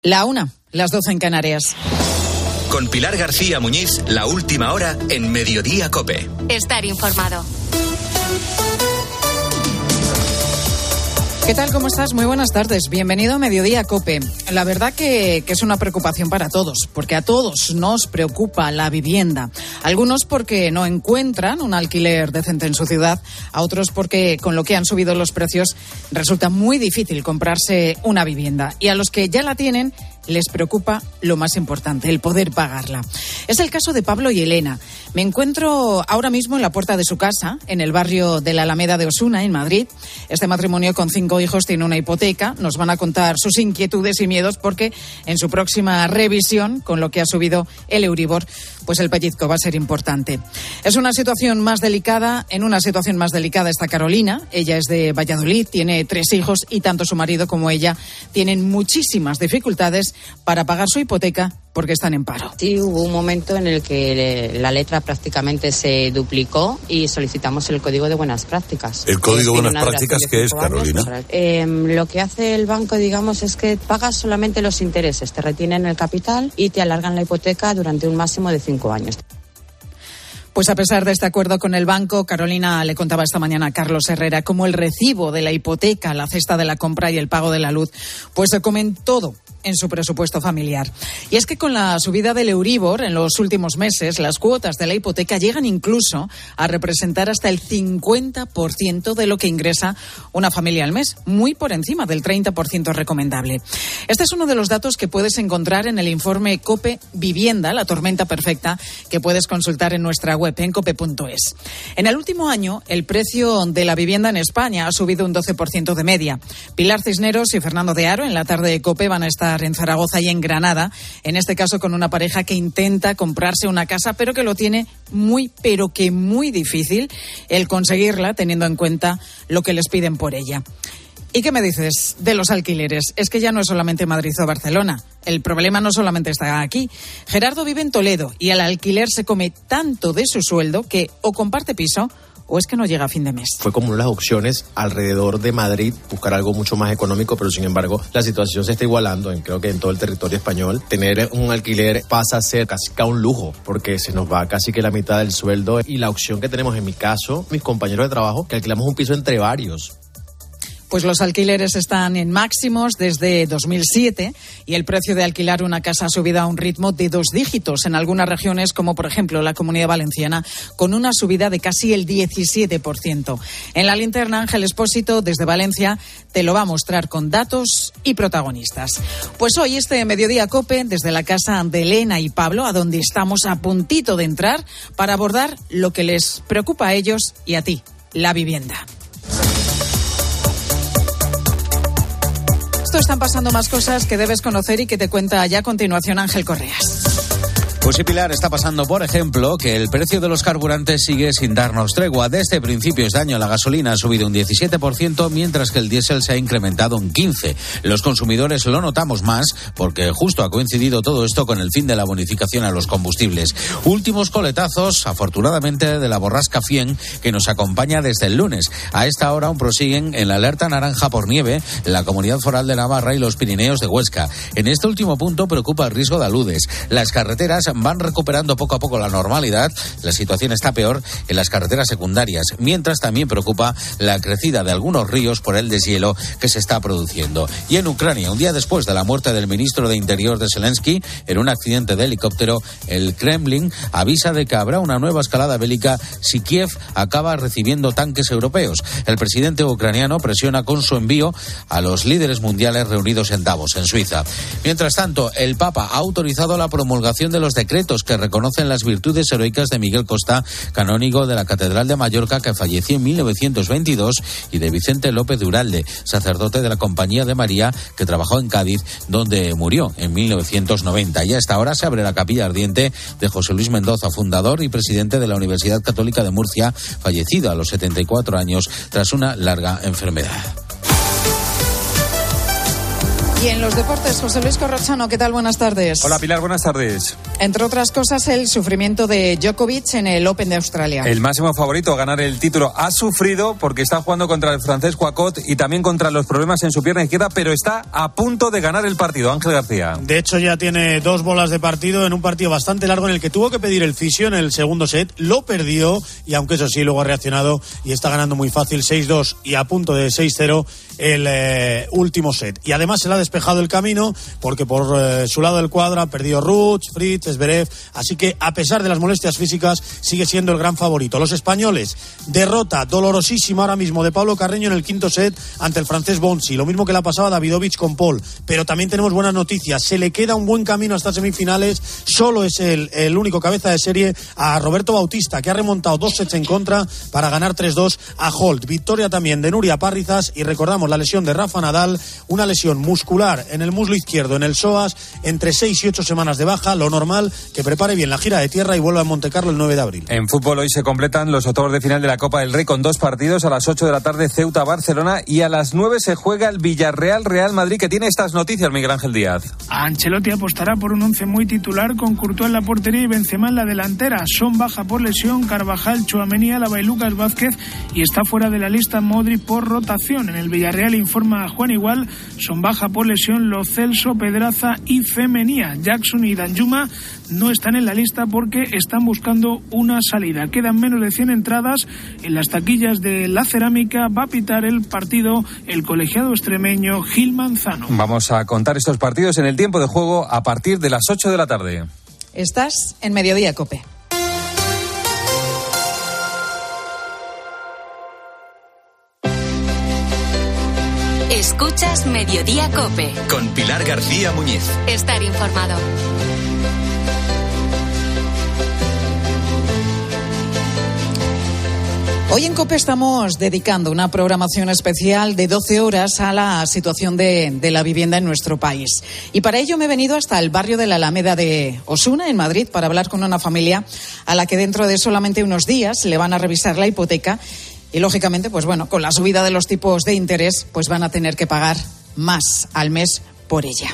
La 1, las 12 en Canarias. Con Pilar García Muñiz, la última hora en Mediodía COPE. Estar informado. ¿Qué tal? ¿Cómo estás? Muy buenas tardes. Bienvenido a Mediodía COPE. La verdad que es una preocupación para todos, porque a todos nos preocupa la vivienda. Algunos porque no encuentran un alquiler decente en su ciudad, a otros porque con lo que han subido los precios resulta muy difícil comprarse una vivienda. Y a los que ya la tienen les preocupa lo más importante, el poder pagarla. Es el caso de Pablo y Elena. Me encuentro ahora mismo en la puerta de su casa, en el barrio de la Alameda de Osuna, en Madrid. Este matrimonio con 5 hijos tiene una hipoteca. Nos van a contar sus inquietudes y miedos porque en su próxima revisión, con lo que ha subido el Euribor, pues el pellizco va a ser importante. Es una situación más delicada. En una situación más delicada está Carolina. Ella es de Valladolid, tiene 3 hijos y tanto su marido como ella tienen muchísimas dificultades para pagar su hipoteca porque están en paro. Sí, hubo un momento en el que la letra prácticamente se duplicó y solicitamos el Código de Buenas Prácticas. ¿El Código de Buenas Prácticas qué es, Carolina? Lo que hace el banco, digamos, es que pagas solamente los intereses, te retienen el capital y te alargan la hipoteca durante un máximo de 5 años. Pues a pesar de este acuerdo con el banco, Carolina le contaba esta mañana a Carlos Herrera cómo el recibo de la hipoteca, la cesta de la compra y el pago de la luz, pues se comen todo en su presupuesto familiar. Y es que con la subida del Euribor en los últimos meses, las cuotas de la hipoteca llegan incluso a representar hasta el 50% de lo que ingresa una familia al mes, muy por encima del 30% recomendable. Este es uno de los datos que puedes encontrar en el informe COPE Vivienda, la tormenta perfecta, que puedes consultar en nuestra web en cope.es. En el último año, el precio de la vivienda en España ha subido un 12% de media. Pilar Cisneros y Fernando de Aro en la tarde de COPE van a estar en Zaragoza y en Granada, en este caso con una pareja que intenta comprarse una casa, pero que lo tiene muy difícil el conseguirla, teniendo en cuenta lo que les piden por ella. ¿Y qué me dices de los alquileres? Es que ya no es solamente Madrid o Barcelona. El problema no solamente está aquí. Gerardo vive en Toledo y el alquiler se come tanto de su sueldo que o comparte piso o es que no llega a fin de mes. Fue como las opciones alrededor de Madrid, buscar algo mucho más económico, pero sin embargo la situación se está igualando, creo que en todo el territorio español. Tener un alquiler pasa a ser casi que un lujo, porque se nos va casi que la mitad del sueldo y la opción que tenemos, en mi caso, mis compañeros de trabajo, que alquilamos un piso entre varios. Pues los alquileres están en máximos desde 2007 y el precio de alquilar una casa ha subido a un ritmo de 2 dígitos en algunas regiones, como por ejemplo la Comunidad Valenciana, con una subida de casi el 17%. En la linterna, Ángel Expósito, desde Valencia, te lo va a mostrar con datos y protagonistas. Pues hoy este Mediodía COPE, desde la casa de Elena y Pablo, a donde estamos a puntito de entrar, para abordar lo que les preocupa a ellos y a ti, la vivienda. Están pasando más cosas que debes conocer y que te cuenta ya a continuación Ángel Correas. Pues sí, Pilar, está pasando, por ejemplo, que el precio de los carburantes sigue sin darnos tregua. Desde principios de año la gasolina ha subido un 17%, mientras que el diésel se ha incrementado un 15%. Los consumidores lo notamos más porque justo ha coincidido todo esto con el fin de la bonificación a los combustibles. Últimos coletazos, afortunadamente, de la borrasca Fien, que nos acompaña desde el lunes. A esta hora aún prosiguen en la alerta naranja por nieve en la Comunidad Foral de Navarra y los Pirineos de Huesca. En este último punto preocupa el riesgo de aludes. Las carreteras van recuperando poco a poco la normalidad. La situación está peor en las carreteras secundarias, mientras también preocupa la crecida de algunos ríos por el deshielo que se está produciendo. Y en Ucrania, un día después de la muerte del ministro de Interior de Zelensky en un accidente de helicóptero, el Kremlin avisa de que habrá una nueva escalada bélica si Kiev acaba recibiendo tanques europeos. El presidente ucraniano presiona con su envío a los líderes mundiales reunidos en Davos, en Suiza. Mientras tanto, el Papa ha autorizado la promulgación de los decretos que reconocen las virtudes heroicas de Miguel Costa, canónigo de la Catedral de Mallorca, que falleció en 1922, y de Vicente López de Uralde, sacerdote de la Compañía de María, que trabajó en Cádiz, donde murió en 1990. Y a esta hora se abre la capilla ardiente de José Luis Mendoza, fundador y presidente de la Universidad Católica de Murcia, fallecido a los 74 años tras una larga enfermedad. Y en los deportes, José Luis Corrochano, ¿qué tal? Buenas tardes. Hola Pilar, buenas tardes. Entre otras cosas, el sufrimiento de Djokovic en el Open de Australia. El máximo favorito a ganar el título ha sufrido porque está jugando contra el francés Coicot y también contra los problemas en su pierna izquierda, pero está a punto de ganar el partido. Ángel García. De hecho, ya tiene 2 bolas de partido en un partido bastante largo en el que tuvo que pedir el fisio en el segundo set. Lo perdió y aunque eso sí, luego ha reaccionado y está ganando muy fácil 6-2 y a punto de 6-0 el último set. Y además se le ha despejado el camino porque por su lado del cuadro ha perdido Ruch, Fritz, Zverev, así que a pesar de las molestias físicas sigue siendo el gran favorito. Los españoles, derrota dolorosísima ahora mismo de Pablo Carreño en el quinto set ante el francés Bonsi, lo mismo que le ha pasado a Davidovich con Paul, pero también tenemos buenas noticias, se le queda un buen camino hasta semifinales, solo es el único cabeza de serie a Roberto Bautista, que ha remontado 2 sets en contra para ganar 3-2 a Holt. Victoria también de Nuria Parrizas y recordamos la lesión de Rafa Nadal, una lesión muscular en el muslo izquierdo, en el psoas, entre 6 y 8 semanas de baja, lo normal, que prepare bien la gira de tierra y vuelva a Montecarlo el 9 de abril. En fútbol hoy se completan los octavos de final de la Copa del Rey con 2 partidos, a las 8 de la tarde Ceuta-Barcelona y a las 9 se juega el Villarreal-Real Madrid, que tiene estas noticias, Miguel Ángel Díaz. Ancelotti apostará por un 11 muy titular con Courtois en la portería y Benzema en la delantera. Son baja por lesión Carvajal, Tchouaméni, Álava y Lucas Vázquez y está fuera de la lista Modric por rotación. En el Villarreal informa a Juan Igual, son baja por lesión Lo Celso, Pedraza y Femenía. Jackson y Danjuma no están en la lista porque están buscando una salida. Quedan menos de 100 entradas en las taquillas de la Cerámica. Va a pitar el partido el colegiado extremeño Gil Manzano. Vamos a contar estos partidos en el tiempo de juego a partir de las 8 de la tarde. Estás en Mediodía COPE. Escuchas Mediodía COPE. Con Pilar García Muñiz. Estar informado. Hoy en COPE estamos dedicando una programación especial de 12 horas a la situación de la vivienda en nuestro país. Y para ello me he venido hasta el barrio de la Alameda de Osuna, en Madrid, para hablar con una familia a la que dentro de solamente unos días le van a revisar la hipoteca. Y lógicamente, pues bueno, con la subida de los tipos de interés, pues van a tener que pagar más al mes por ella.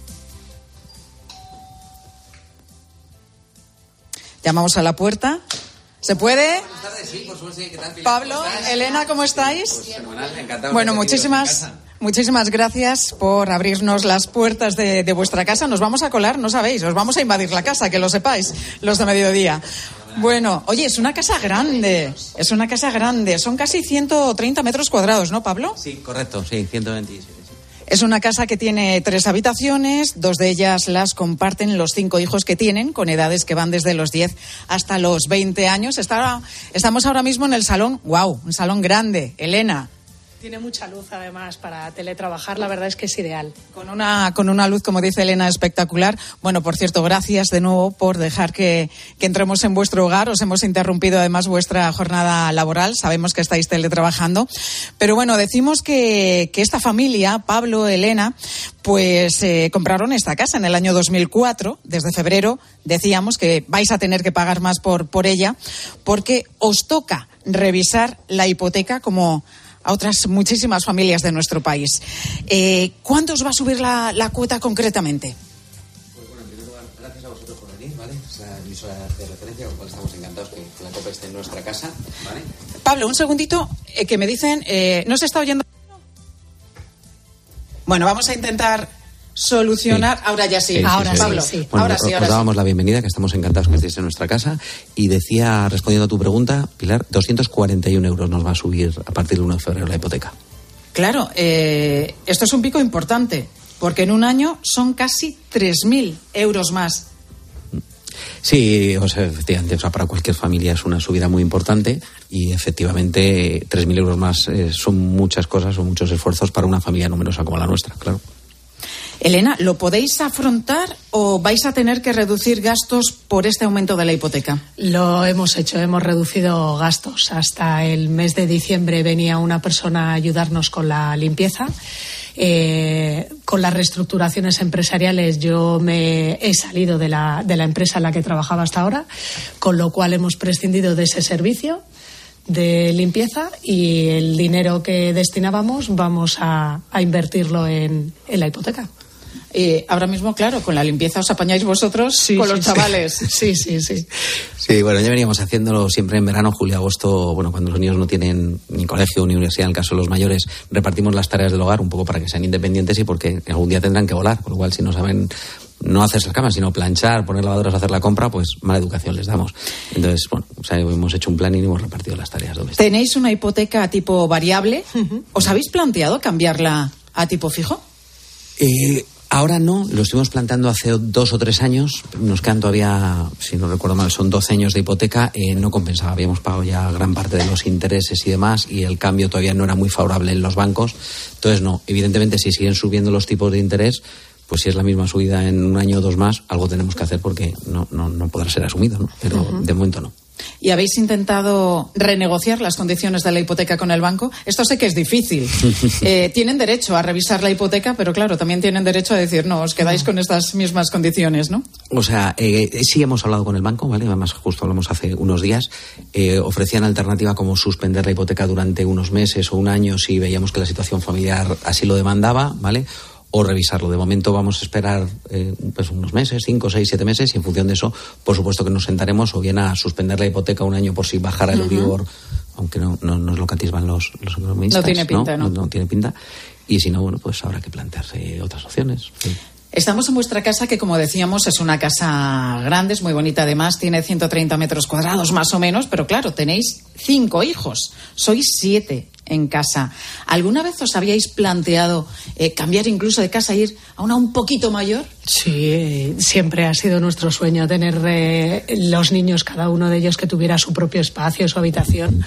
Llamamos a la puerta. ¿Se puede? Buenas tardes, sí, por supuesto. ¿Qué tal, Pilar? Pablo, Elena, ¿cómo estáis? Pues fenomenal, encantado. Bueno, muchísimas gracias por abrirnos las puertas de vuestra casa. Nos vamos a colar, no sabéis, os vamos a invadir la casa, que lo sepáis, los de Mediodía. Bueno, oye, es una casa grande, son casi 130 metros cuadrados, ¿no, Pablo? Sí, correcto, sí, 127. Es una casa que tiene 3 habitaciones, 2 de ellas las comparten los 5 hijos que tienen, con edades que van desde los 10 hasta los 20 años. Estamos ahora mismo en el salón, wow, un salón grande. Elena. Tiene mucha luz, además, para teletrabajar, la verdad es que es ideal. Con una luz, como dice Elena, espectacular. Bueno, por cierto, gracias de nuevo por dejar que entremos en vuestro hogar. Os hemos interrumpido, además, vuestra jornada laboral. Sabemos que estáis teletrabajando. Pero bueno, decimos que esta familia, Pablo, Elena, pues compraron esta casa en el año 2004. Desde febrero decíamos que vais a tener que pagar más por ella, porque os toca revisar la hipoteca como a otras muchísimas familias de nuestro país. ¿Cuánto os va a subir la cuota concretamente? Pues bueno, en primer lugar, gracias a vosotros por venir, ¿vale? Es la emisora de referencia, con la cual estamos encantados que la COPE esté en nuestra casa, ¿vale? Pablo, un segundito, que me dicen, ¿no se está oyendo? Bueno, vamos a intentar solucionar. Sí. Ahora ya sí. Ahora Pablo. Sí. Bueno, ahora sí. Os dábamos la bienvenida, que estamos encantados que estéis en nuestra casa. Y decía, respondiendo a tu pregunta, Pilar, 241 euros nos va a subir a partir del 1 de febrero la hipoteca. Claro, esto es un pico importante, porque en un año son casi 3.000 euros más. Sí, o sea, efectivamente, o sea, para cualquier familia es una subida muy importante y efectivamente 3.000 euros más son muchas cosas, son muchos esfuerzos para una familia numerosa como la nuestra, claro. Elena, ¿lo podéis afrontar o vais a tener que reducir gastos por este aumento de la hipoteca? Lo hemos hecho, hemos reducido gastos. Hasta el mes de diciembre venía una persona a ayudarnos con la limpieza. Con las reestructuraciones empresariales yo me he salido de la empresa en la que trabajaba hasta ahora, con lo cual hemos prescindido de ese servicio. de limpieza y el dinero que destinábamos vamos a invertirlo en la hipoteca. Ahora mismo, claro, con la limpieza os apañáis vosotros con los chavales. Sí. Sí, bueno, ya veníamos haciéndolo siempre en verano, julio, agosto, bueno, cuando los niños no tienen ni colegio ni universidad, en el caso de los mayores, repartimos las tareas del hogar un poco para que sean independientes y porque algún día tendrán que volar, con lo cual si no saben no hacerse la cama, sino planchar, poner lavadoras, hacer la compra, pues mala educación les damos. Entonces, bueno, o sea, hemos hecho un plan y hemos repartido las tareas domésticas. ¿Tenéis una hipoteca a tipo variable? ¿Os habéis planteado cambiarla a tipo fijo? Ahora no, lo estuvimos planteando hace 2 o 3 años, nos quedan todavía, si no recuerdo mal, son 12 años de hipoteca, no compensaba, habíamos pagado ya gran parte de los intereses y demás y el cambio todavía no era muy favorable en los bancos, entonces no, evidentemente si siguen subiendo los tipos de interés, pues si es la misma subida en 1 año o 2 más, algo tenemos que hacer porque no podrá ser asumido, ¿no? Pero de momento no. ¿Y habéis intentado renegociar las condiciones de la hipoteca con el banco? Esto sé que es difícil. Tienen derecho a revisar la hipoteca, pero claro, también tienen derecho a decir, no, os quedáis con estas mismas condiciones, ¿no? O sea, sí hemos hablado con el banco, ¿vale? Además, justo hablamos hace unos días. Ofrecían alternativa como suspender la hipoteca durante unos meses o 1 año si veíamos que la situación familiar así lo demandaba, ¿vale? O revisarlo. De momento vamos a esperar pues unos meses, 5, 6, 7 meses y en función de eso, por supuesto que nos sentaremos o bien a suspender la hipoteca 1 año por si bajara el Euribor, aunque no es lo que atisban los economistas. No tiene pinta, ¿no? No tiene pinta. Y si no, bueno, pues habrá que plantearse otras opciones. Sí. Estamos en vuestra casa, que como decíamos es una casa grande, es muy bonita además, tiene 130 metros cuadrados más o menos, pero claro, tenéis 5 hijos, sois 7 en casa. ¿Alguna vez os habíais planteado cambiar incluso de casa e ir a una un poquito mayor? Sí, siempre ha sido nuestro sueño tener los niños, cada uno de ellos que tuviera su propio espacio, su habitación.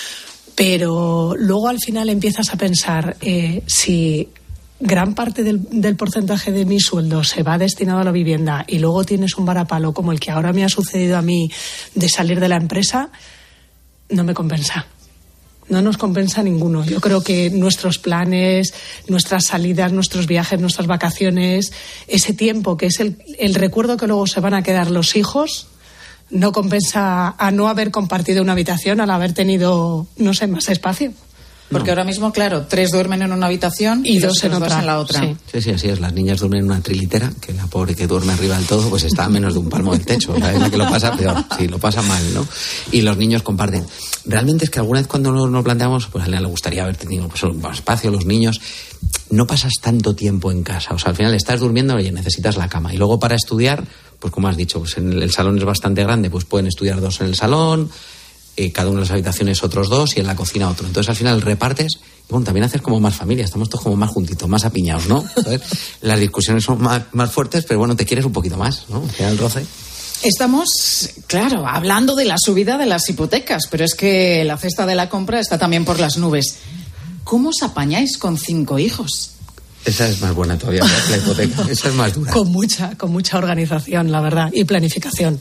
Pero luego al final empiezas a pensar si gran parte del porcentaje de mi sueldo se va destinado a la vivienda y luego tienes un varapalo como el que ahora me ha sucedido a mí de salir de la empresa, no me compensa. No nos compensa ninguno. Yo creo que nuestros planes, nuestras salidas, nuestros viajes, nuestras vacaciones, ese tiempo que es el recuerdo que luego se van a quedar los hijos, no compensa a no haber compartido una habitación, al haber tenido, no sé, más espacio. Porque ahora mismo, claro, 3 duermen en una habitación y 2 en la otra. Sí, así es. Las niñas duermen en una trilitera, que la pobre que duerme arriba del todo, pues está a menos de un palmo del techo. Es la que lo pasa peor. Sí, lo pasa mal, ¿no? Y los niños comparten. Realmente es que alguna vez cuando nos planteamos, pues a Elena le gustaría haber tenido pues, más espacio, los niños. No pasas tanto tiempo en casa. O sea, al final estás durmiendo y necesitas la cama. Y luego para estudiar, pues como has dicho, pues en el salón es bastante grande, pues pueden estudiar 2 en el salón, cada una de las habitaciones otros 2 y en la cocina otro. Entonces al final repartes y bueno, también haces como más familia, estamos todos como más juntitos, más apiñados, ¿no? Entonces, las discusiones son más fuertes, pero bueno, te quieres un poquito más, ¿no? Al final el roce. Estamos, claro, hablando de la subida de las hipotecas, pero es que la cesta de la compra está también por las nubes. ¿Cómo os apañáis con 5 hijos? Esa es más buena todavía, la hipoteca. Esa es más dura. Con mucha organización, la verdad, y planificación.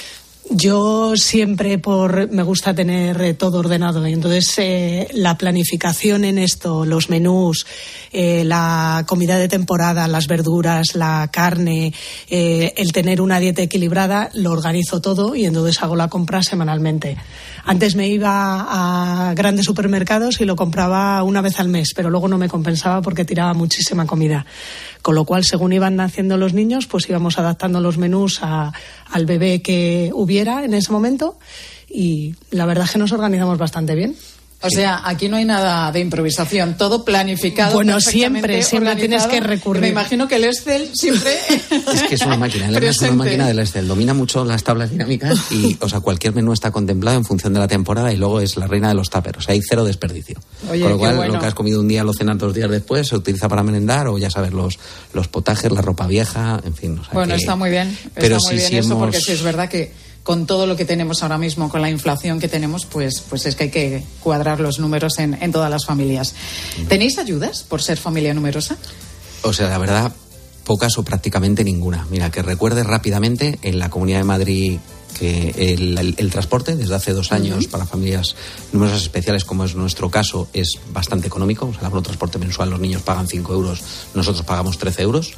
Yo siempre me gusta tener todo ordenado y entonces la planificación en esto, los menús, la comida de temporada, las verduras, la carne, el tener una dieta equilibrada, lo organizo todo y entonces hago la compra semanalmente. Antes me iba a grandes supermercados y lo compraba una vez al mes, pero luego no me compensaba porque tiraba muchísima comida. Con lo cual, según iban naciendo los niños, pues íbamos adaptando los menús al bebé que hubiera en ese momento y la verdad es que nos organizamos bastante bien. O sea, aquí no hay nada de improvisación, todo planificado. Bueno, siempre tienes que recurrir. Me imagino que el Excel siempre... Es que es una máquina, es una máquina del Excel. Domina mucho las tablas dinámicas y, o sea, cualquier menú está contemplado en función de la temporada y luego es la reina de los tuppers. O sea, hay 0 desperdicio. Oye, con lo cual, bueno. Lo que has comido un día lo cenas 2 días después, se utiliza para merendar o ya sabes, los potajes, la ropa vieja, en fin. O sea, bueno, está muy bien. Pero está muy bien eso porque sí es verdad que con todo lo que tenemos ahora mismo, con la inflación que tenemos, pues es que hay que cuadrar los números en todas las familias. ¿Tenéis ayudas por ser familia numerosa? O sea, la verdad, pocas o prácticamente ninguna. Mira, que recuerde rápidamente, en la Comunidad de Madrid, que el transporte desde hace 2 años para familias numerosas especiales, como es nuestro caso, es bastante económico. O sea, el transporte mensual, los niños pagan 5 euros, nosotros pagamos 13 euros.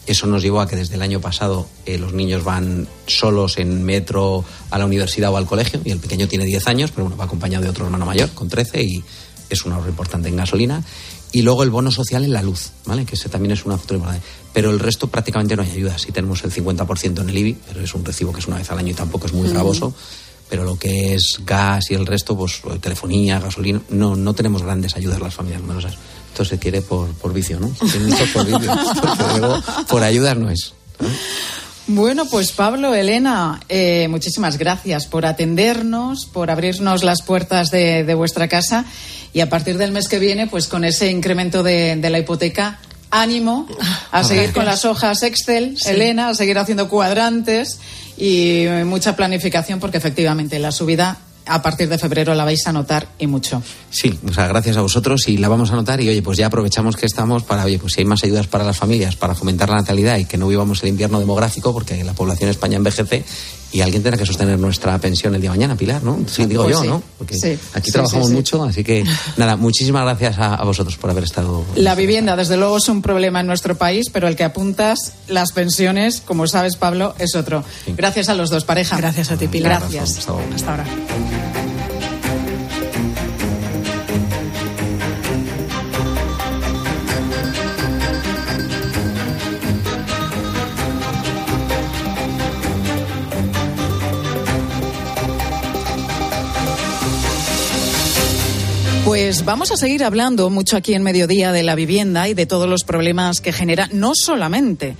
Eso nos llevó a que desde el año pasado los niños van solos en metro a la universidad o al colegio, y el pequeño tiene 10 años, pero bueno, va acompañado de otro hermano mayor con 13 y es un ahorro importante en gasolina. Y luego el bono social en la luz, ¿vale? Que ese también es una factura importante. Pero el resto prácticamente no hay ayuda. Sí tenemos el 50% en el IBI, pero es un recibo que es una vez al año y tampoco es muy gravoso. Pero lo que es gas y el resto, pues telefonía, gasolina, no tenemos grandes ayudas las familias numerosas. Esto se quiere por vicio, ¿no? Se quiere mucho por vicio, porque luego por ayudas no es, ¿no? Bueno, pues Pablo, Elena, muchísimas gracias por atendernos, por abrirnos las puertas de vuestra casa, y a partir del mes que viene, pues con ese incremento de la hipoteca, ánimo a seguir con las hojas Excel, sí. Elena, a seguir haciendo cuadrantes y mucha planificación, porque efectivamente la subida a partir de febrero la vais a notar y mucho. Sí, o sea, gracias a vosotros, y la vamos a notar, y oye, pues ya aprovechamos que estamos para, oye, pues si hay más ayudas para las familias, para fomentar la natalidad y que no vivamos el invierno demográfico, porque la población de España envejece y alguien tendrá que sostener nuestra pensión el día de mañana, Pilar, ¿no? Sí, digo pues yo, sí. ¿No? Porque sí, aquí trabajamos mucho, así que nada, muchísimas gracias a vosotros por haber estado. La vivienda, desde luego, es un problema en nuestro país, pero el que apuntas, las pensiones, como sabes, Pablo, es otro. Sí. Gracias a los dos, pareja. Gracias a ti, Pilar. Gracias. Hasta ahora. Pues vamos a seguir hablando mucho aquí en Mediodía de la vivienda y de todos los problemas que genera, no solamente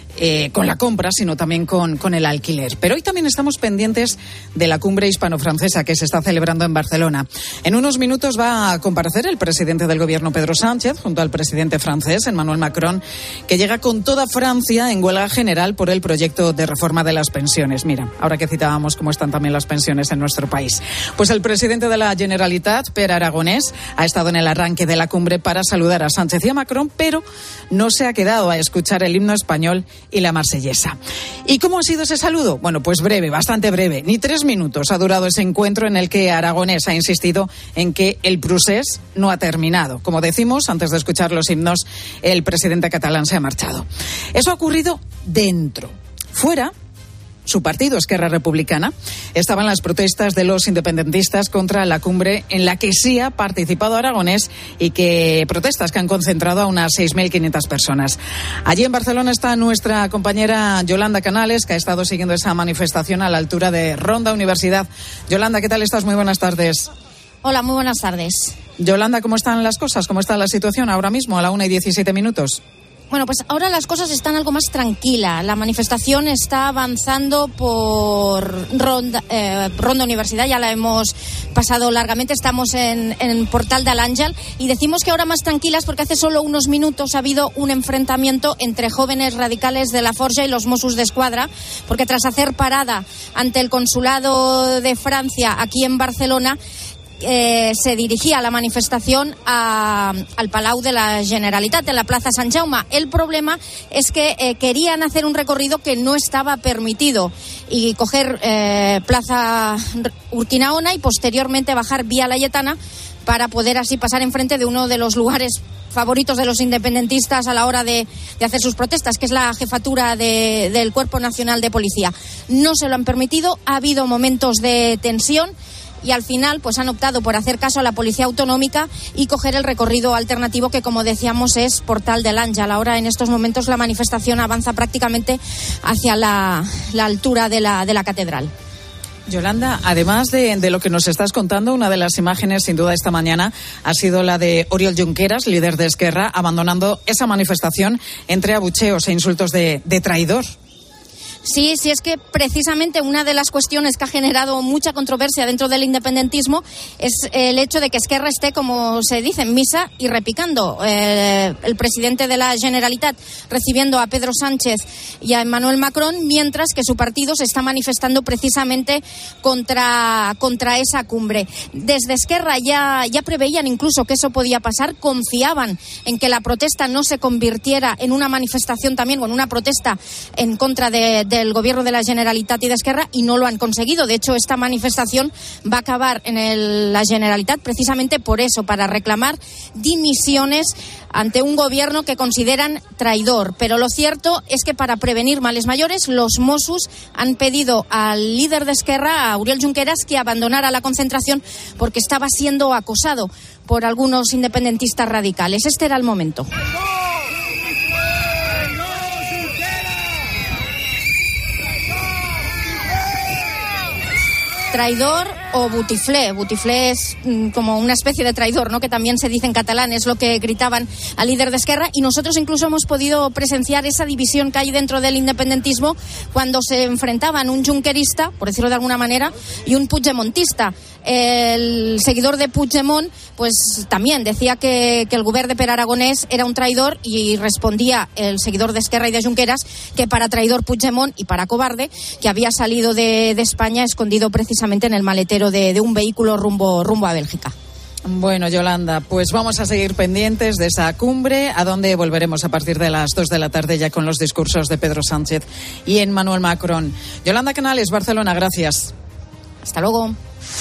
con la compra, sino también con el alquiler. Pero hoy también estamos pendientes de la cumbre hispano-francesa que se está celebrando en Barcelona. En unos minutos va a comparecer el presidente del gobierno, Pedro Sánchez, junto al presidente francés, Emmanuel Macron, que llega con toda Francia en huelga general por el proyecto de reforma de las pensiones. Mira, ahora que citábamos cómo están también las pensiones en nuestro país. Pues el presidente de la Generalitat, Pere Aragonès, ha estado en el arranque de la cumbre para saludar a Sánchez y a Macron, pero no se ha quedado a escuchar el himno español y la marsellesa. ¿Y cómo ha sido ese saludo? Bueno, pues breve, bastante breve. Ni 3 minutos ha durado ese encuentro en el que Aragonès ha insistido en que el procés no ha terminado. Como decimos, antes de escuchar los himnos, el presidente catalán se ha marchado. Eso ha ocurrido dentro. Fuera, su partido, Esquerra Republicana, estaba en las protestas de los independentistas contra la cumbre en la que sí ha participado Aragonès, y que protestas que han concentrado a unas 6.500 personas. Allí en Barcelona está nuestra compañera Yolanda Canales, que ha estado siguiendo esa manifestación a la altura de Ronda Universidad. Yolanda, ¿qué tal estás? Muy buenas tardes. Hola, muy buenas tardes. Yolanda, ¿cómo están las cosas? ¿Cómo está la situación ahora mismo a la 1:17? Bueno, pues ahora las cosas están algo más tranquilas. La manifestación está avanzando por Ronda Universidad, ya la hemos pasado largamente, estamos en Portal de l'Àngel, y decimos que ahora más tranquilas porque hace solo unos minutos ha habido un enfrentamiento entre jóvenes radicales de la Forja y los Mossos d'Esquadra, porque tras hacer parada ante el consulado de Francia aquí en Barcelona, se dirigía la manifestación al Palau de la Generalitat, en la Plaza Sant Jaume. El problema es que querían hacer un recorrido que no estaba permitido y coger Plaza Urquinaona y posteriormente bajar Vía Laietana para poder así pasar enfrente de uno de los lugares favoritos de los independentistas a la hora de hacer sus protestas, que es la jefatura del Cuerpo Nacional de Policía. No se lo han permitido, ha habido momentos de tensión, y al final pues han optado por hacer caso a la Policía Autonómica y coger el recorrido alternativo que, como decíamos, es Portal de l'Àngel. Ahora, en estos momentos, la manifestación avanza prácticamente hacia la altura de la catedral. Yolanda, además de lo que nos estás contando, una de las imágenes, sin duda, esta mañana ha sido la de Oriol Junqueras, líder de Esquerra, abandonando esa manifestación entre abucheos e insultos de traidor. Sí, es que precisamente una de las cuestiones que ha generado mucha controversia dentro del independentismo es el hecho de que Esquerra esté, como se dice, en misa y repicando. El presidente de la Generalitat recibiendo a Pedro Sánchez y a Emmanuel Macron, mientras que su partido se está manifestando precisamente contra esa cumbre. Desde Esquerra ya preveían incluso que eso podía pasar, confiaban en que la protesta no se convirtiera en una manifestación también, o en una protesta en contra de del gobierno de la Generalitat y de Esquerra, y no lo han conseguido. De hecho, esta manifestación va a acabar en la Generalitat precisamente por eso, para reclamar dimisiones ante un gobierno que consideran traidor. Pero lo cierto es que para prevenir males mayores, los Mossos han pedido al líder de Esquerra, a Oriol Junqueras, que abandonara la concentración porque estaba siendo acosado por algunos independentistas radicales. Este era el momento. Traidor o butiflé. Butiflé es como una especie de traidor, ¿no?, que también se dice en catalán, es lo que gritaban al líder de Esquerra, y nosotros incluso hemos podido presenciar esa división que hay dentro del independentismo cuando se enfrentaban un junquerista, por decirlo de alguna manera, y un puigdemontista. El seguidor de Puigdemont pues también decía que el govern de Pere Aragonès era un traidor, y respondía el seguidor de Esquerra y de Junqueras que para traidor Puigdemont y para cobarde que había salido de España escondido precisamente en el maletero de un vehículo rumbo a Bélgica. Bueno, Yolanda, pues vamos a seguir pendientes de esa cumbre, a donde volveremos a partir de las 2 de la tarde ya con los discursos de Pedro Sánchez y Emmanuel Macron. Yolanda Canales, Barcelona, gracias. Hasta luego.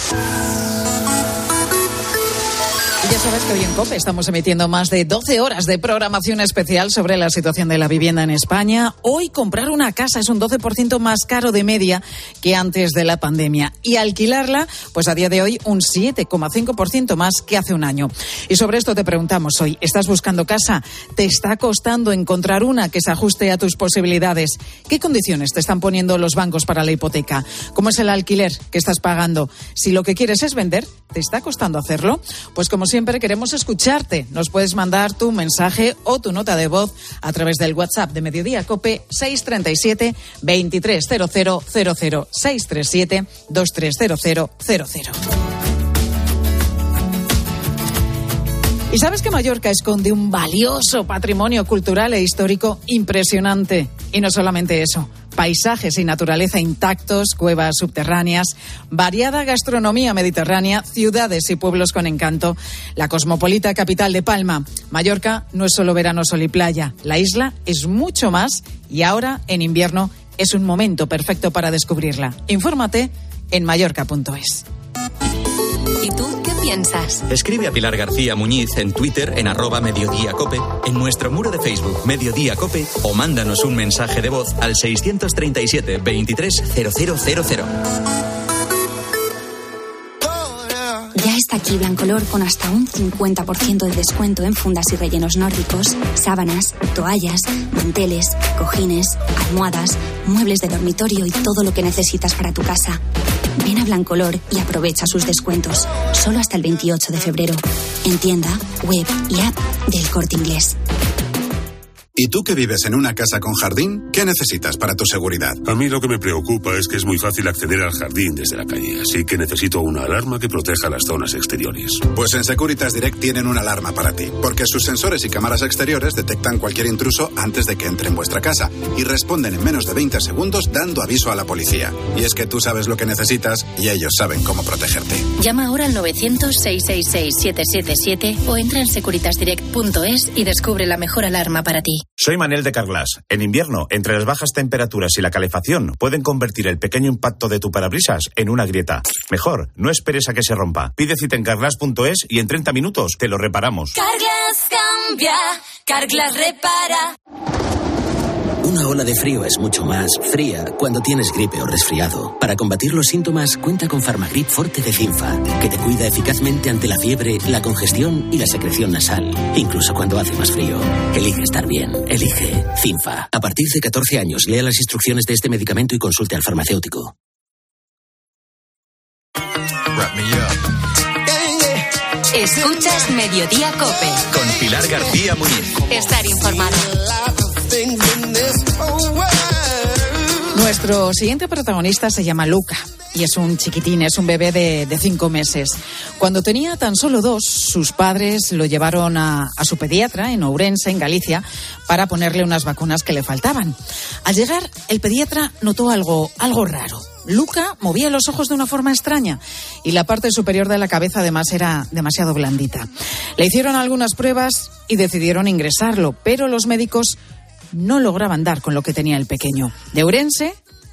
Ya sabes que hoy en COPE estamos emitiendo más de 12 horas de programación especial sobre la situación de la vivienda en España. Hoy comprar una casa es un 12% más caro de media que antes de la pandemia, y alquilarla, pues a día de hoy, un 7,5% más que hace un año. Y sobre esto te preguntamos hoy, ¿estás buscando casa? ¿Te está costando encontrar una que se ajuste a tus posibilidades? ¿Qué condiciones te están poniendo los bancos para la hipoteca? ¿Cómo es el alquiler que estás pagando? Si lo que quieres es vender, ¿te está costando hacerlo? Pues como siempre queremos escucharte. Nos puedes mandar tu mensaje o tu nota de voz a través del WhatsApp de Mediodía COPE 637 230000 637 230000. ¿Y sabes que Mallorca esconde un valioso patrimonio cultural e histórico impresionante? Y no solamente eso, paisajes y naturaleza intactos, cuevas subterráneas, variada gastronomía mediterránea, ciudades y pueblos con encanto. La cosmopolita capital de Palma. Mallorca no es solo verano, sol y playa. La isla es mucho más, y ahora, en invierno, es un momento perfecto para descubrirla. Infórmate en mallorca.es. ¿Y tú qué piensas? Escribe a Pilar García Muñiz en Twitter en @mediodíacope, en nuestro muro de Facebook Mediodía Cope, o mándanos un mensaje de voz al 637 230000. Ya está aquí Blancolor con hasta un 50% de descuento en fundas y rellenos nórdicos, sábanas, toallas, manteles, cojines, almohadas, muebles de dormitorio y todo lo que necesitas para tu casa. Ven a Blancolor y aprovecha sus descuentos. Solo hasta el 28 de febrero. En tienda, web y app del Corte Inglés. ¿Y tú que vives en una casa con jardín? ¿Qué necesitas para tu seguridad? A mí lo que me preocupa es que es muy fácil acceder al jardín desde la calle, así que necesito una alarma que proteja las zonas exteriores. Pues en Securitas Direct tienen una alarma para ti, porque sus sensores y cámaras exteriores detectan cualquier intruso antes de que entre en vuestra casa y responden en menos de 20 segundos dando aviso a la policía. Y es que tú sabes lo que necesitas y ellos saben cómo protegerte. Llama ahora al 900-666-777 o entra en securitasdirect.es y descubre la mejor alarma para ti. Soy Manel de Carglass. En invierno, entre las bajas temperaturas y la calefacción, pueden convertir el pequeño impacto de tu parabrisas en una grieta. Mejor, no esperes a que se rompa. Pide cita en carglass.es y en 30 minutos te lo reparamos. Carglass cambia, Carglass repara. Una ola de frío es mucho más fría cuando tienes gripe o resfriado. Para combatir los síntomas, cuenta con Farmagrip Forte de Cinfa, que te cuida eficazmente ante la fiebre, la congestión y la secreción nasal, incluso cuando hace más frío. Elige estar bien. Elige Cinfa. A partir de 14 años, lea las instrucciones de este medicamento y consulte al farmacéutico. Escuchas Mediodía COPE. Con Pilar García Muñiz. Estar informado. Nuestro siguiente protagonista se llama Luca y es un chiquitín, es un bebé de 5 meses. Cuando tenía tan solo 2, sus padres lo llevaron a su pediatra en Ourense, en Galicia, para ponerle unas vacunas que le faltaban. Al llegar, el pediatra notó algo raro. Luca movía los ojos de una forma extraña y la parte superior de la cabeza además era demasiado blandita. Le hicieron algunas pruebas y decidieron ingresarlo, pero los médicos no lograban dar con lo que tenía el pequeño. De Ourense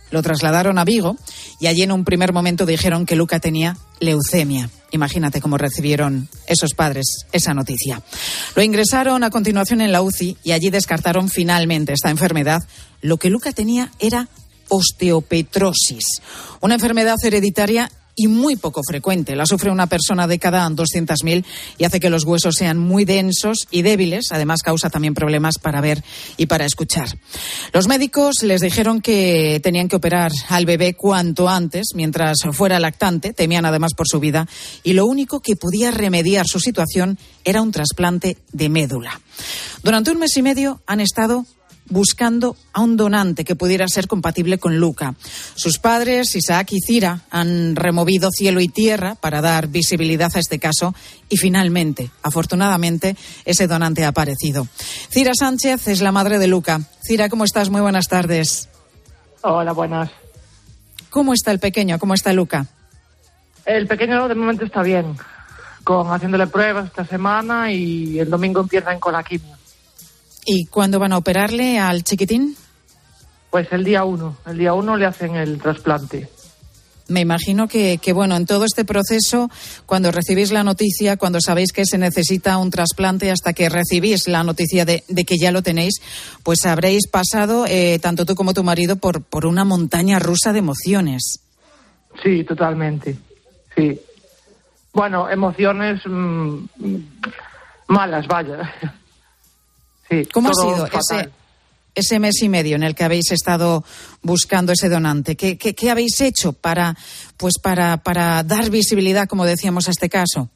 lo trasladaron a Vigo y allí en un primer momento dijeron que Luca tenía leucemia. Imagínate cómo recibieron esos padres esa noticia. Lo ingresaron a continuación en la UCI y allí descartaron finalmente esta enfermedad. Lo que Luca tenía era osteopetrosis, una enfermedad hereditaria y muy poco frecuente. La sufre una persona de cada 200.000 y hace que los huesos sean muy densos y débiles. Además, causa también problemas para ver y para escuchar. Los médicos les dijeron que tenían que operar al bebé cuanto antes, mientras fuera lactante. Temían además por su vida. Y lo único que podía remediar su situación era un trasplante de médula. Durante 1 mes y medio han estado buscando a un donante que pudiera ser compatible con Luca. Sus padres, Isaac y Cira, han removido cielo y tierra para dar visibilidad a este caso y finalmente, afortunadamente, ese donante ha aparecido. Cira Sánchez es la madre de Luca. Cira, ¿cómo estás? Muy buenas tardes. Hola, buenas. ¿Cómo está el pequeño? ¿Cómo está Luca? El pequeño de momento está bien, haciéndole pruebas esta semana y el domingo empiezan con la quimio. ¿Y cuándo van a operarle al chiquitín? Pues el día 1. El día 1 le hacen el trasplante. Me imagino que bueno, en todo este proceso, cuando recibís la noticia, cuando sabéis que se necesita un trasplante, hasta que recibís la noticia de que ya lo tenéis, pues habréis pasado, tanto tú como tu marido, por una montaña rusa de emociones. Sí, totalmente. Sí. Bueno, emociones malas, vaya. Sí, ¿cómo ha sido ese mes y medio en el que habéis estado buscando ese donante? ¿Qué habéis hecho para dar visibilidad, como decíamos, a este caso?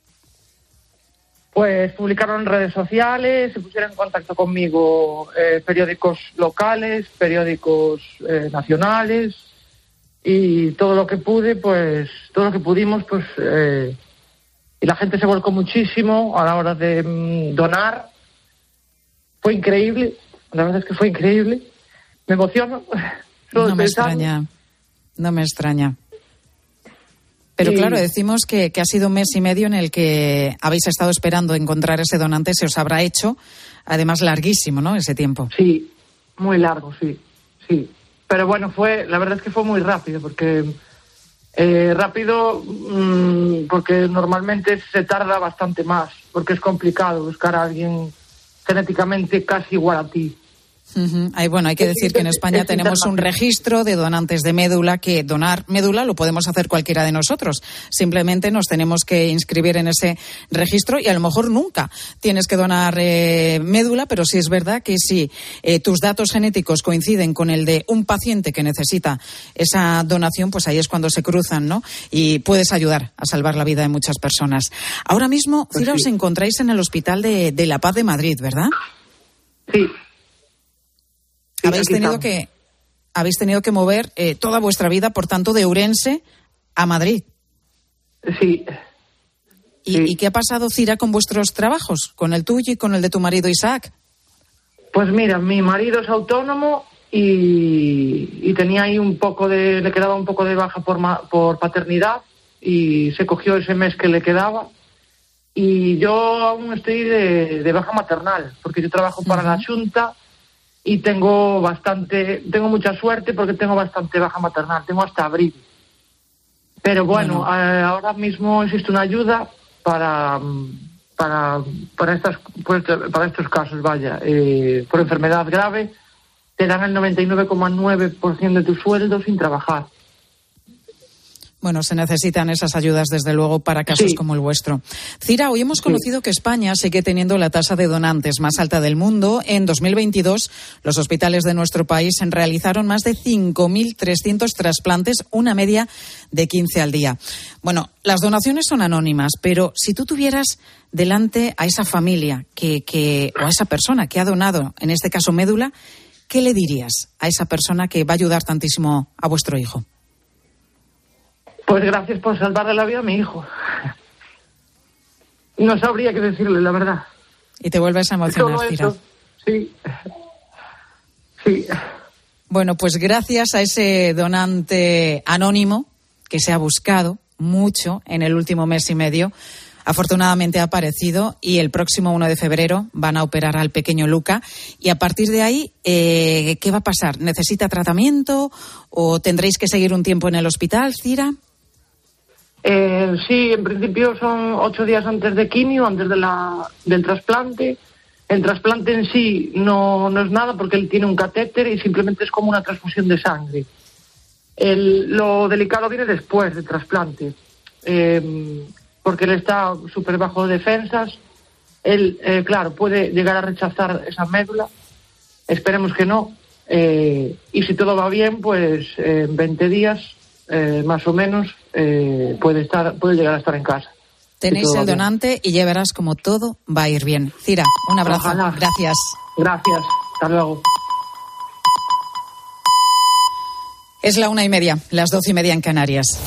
Pues publicaron en redes sociales, se pusieron en contacto conmigo periódicos locales, periódicos nacionales y todo lo que pudimos, y la gente se volcó muchísimo a la hora de donar. Fue increíble, la verdad es que fue increíble. Me emociono. No me extraña. Pero sí. Claro, decimos que ha sido 1 mes y medio en el que habéis estado esperando encontrar ese donante. Se os habrá hecho, además, larguísimo, ¿no?, ese tiempo. Sí, muy largo, sí. Pero bueno, la verdad es que fue muy rápido, porque porque normalmente se tarda bastante más, porque es complicado buscar a alguien genéticamente casi igual a ti. Uh-huh. Hay que decir que en España tenemos un registro de donantes de médula, que donar médula lo podemos hacer cualquiera de nosotros. Simplemente nos tenemos que inscribir en ese registro y a lo mejor nunca tienes que donar médula, pero sí es verdad que si tus datos genéticos coinciden con el de un paciente que necesita esa donación, pues ahí es cuando se cruzan, ¿no? Y puedes ayudar a salvar la vida de muchas personas. Ahora mismo, Cira, os encontráis en el Hospital de La Paz de Madrid, ¿verdad? Sí. Habéis tenido que mover toda vuestra vida, por tanto, de Ourense a Madrid. Sí. ¿Y qué ha pasado, Cira, con vuestros trabajos? ¿Con el tuyo y con el de tu marido Isaac? Pues mira, mi marido es autónomo y tenía ahí le quedaba un poco de baja por paternidad y se cogió ese mes que le quedaba. Y yo aún estoy de baja maternal, porque yo trabajo para la Xunta. Y tengo mucha suerte porque tengo bastante baja maternal, tengo hasta abril. Pero bueno, ahora mismo existe una ayuda para estos casos, vaya. Por enfermedad grave, te dan el 99,9% de tu sueldo sin trabajar. Bueno, se necesitan esas ayudas, desde luego, para casos como el vuestro. Cira, hoy hemos conocido que España sigue teniendo la tasa de donantes más alta del mundo. En 2022, los hospitales de nuestro país realizaron más de 5.300 trasplantes, una media de 15 al día. Bueno, las donaciones son anónimas, pero si tú tuvieras delante a esa familia o a esa persona que ha donado, en este caso médula, ¿qué le dirías a esa persona que va a ayudar tantísimo a vuestro hijo? Pues gracias por salvarle la vida a mi hijo. No sabría qué decirle, la verdad. Y te vuelves a emocionar, Cira. Sí. Bueno, pues gracias a ese donante anónimo que se ha buscado mucho en el último mes y medio, Afortunadamente ha aparecido y el próximo 1 de febrero van a operar al pequeño Luca. Y a partir de ahí, ¿qué va a pasar? ¿Necesita tratamiento o tendréis que seguir un tiempo en el hospital, Cira? Sí, en principio son 8 días antes de quimio, antes del trasplante. El trasplante en sí no es nada porque él tiene un catéter y simplemente es como una transfusión de sangre. Lo delicado viene después del trasplante, porque él está súper bajo de defensas. Él, claro, puede llegar a rechazar esa médula, esperemos que no. Y si todo va bien, pues en 20 días, más o menos, puede llegar a estar en casa. Tenéis el donante y ya verás como todo va a ir bien. Cira, un abrazo. Ojalá. Gracias. Gracias. Hasta luego. Es la 1:30, las 12:30 en Canarias.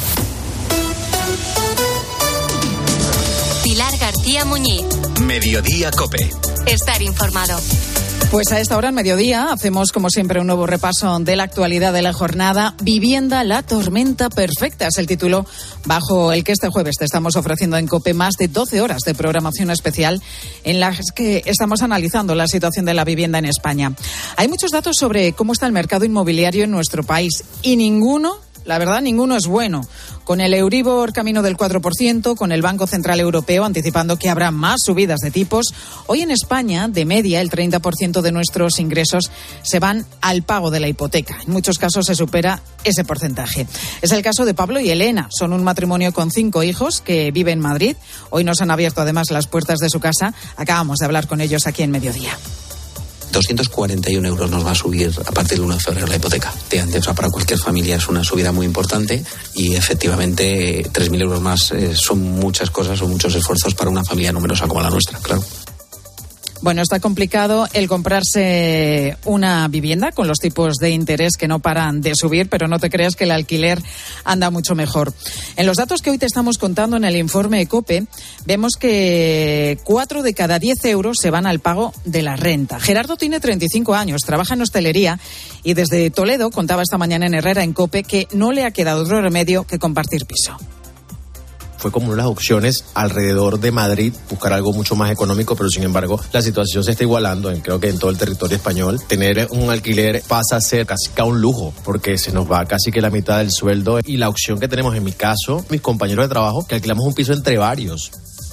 Pilar García Muñiz. Mediodía COPE. Estar informado. Pues a esta hora, al mediodía, hacemos como siempre un nuevo repaso de la actualidad de la jornada. Vivienda, la tormenta perfecta es el título bajo el que este jueves te estamos ofreciendo en COPE más de 12 horas de programación especial en las que estamos analizando la situación de la vivienda en España. Hay muchos datos sobre cómo está el mercado inmobiliario en nuestro país y ninguno es bueno. Con el Euribor camino del 4%, con el Banco Central Europeo anticipando que habrá más subidas de tipos, hoy en España, de media, el 30% de nuestros ingresos se van al pago de la hipoteca. En muchos casos se supera ese porcentaje. Es el caso de Pablo y Elena. Son un matrimonio con 5 hijos que vive en Madrid. Hoy nos han abierto además las puertas de su casa. Acabamos de hablar con ellos aquí en Mediodía. 241 euros nos va a subir a partir del 1 de febrero la hipoteca. O sea, para cualquier familia es una subida muy importante y efectivamente 3.000 euros más son muchas cosas, son muchos esfuerzos para una familia numerosa como la nuestra, claro. Bueno, está complicado el comprarse una vivienda con los tipos de interés que no paran de subir, pero no te creas que el alquiler anda mucho mejor. En los datos que hoy te estamos contando en el informe COPE, vemos que 4 de cada 10 euros se van al pago de la renta. Gerardo tiene 35 años, trabaja en hostelería y desde Toledo contaba esta mañana en Herrera, en COPE, que no le ha quedado otro remedio que compartir piso. Fue como una de las opciones alrededor de Madrid, buscar algo mucho más económico, pero sin embargo la situación se está igualando, creo que en todo el territorio español. Tener un alquiler pasa a ser casi un lujo, porque se nos va casi que la mitad del sueldo. Y la opción que tenemos, en mi caso, mis compañeros de trabajo, que alquilamos un piso entre varios.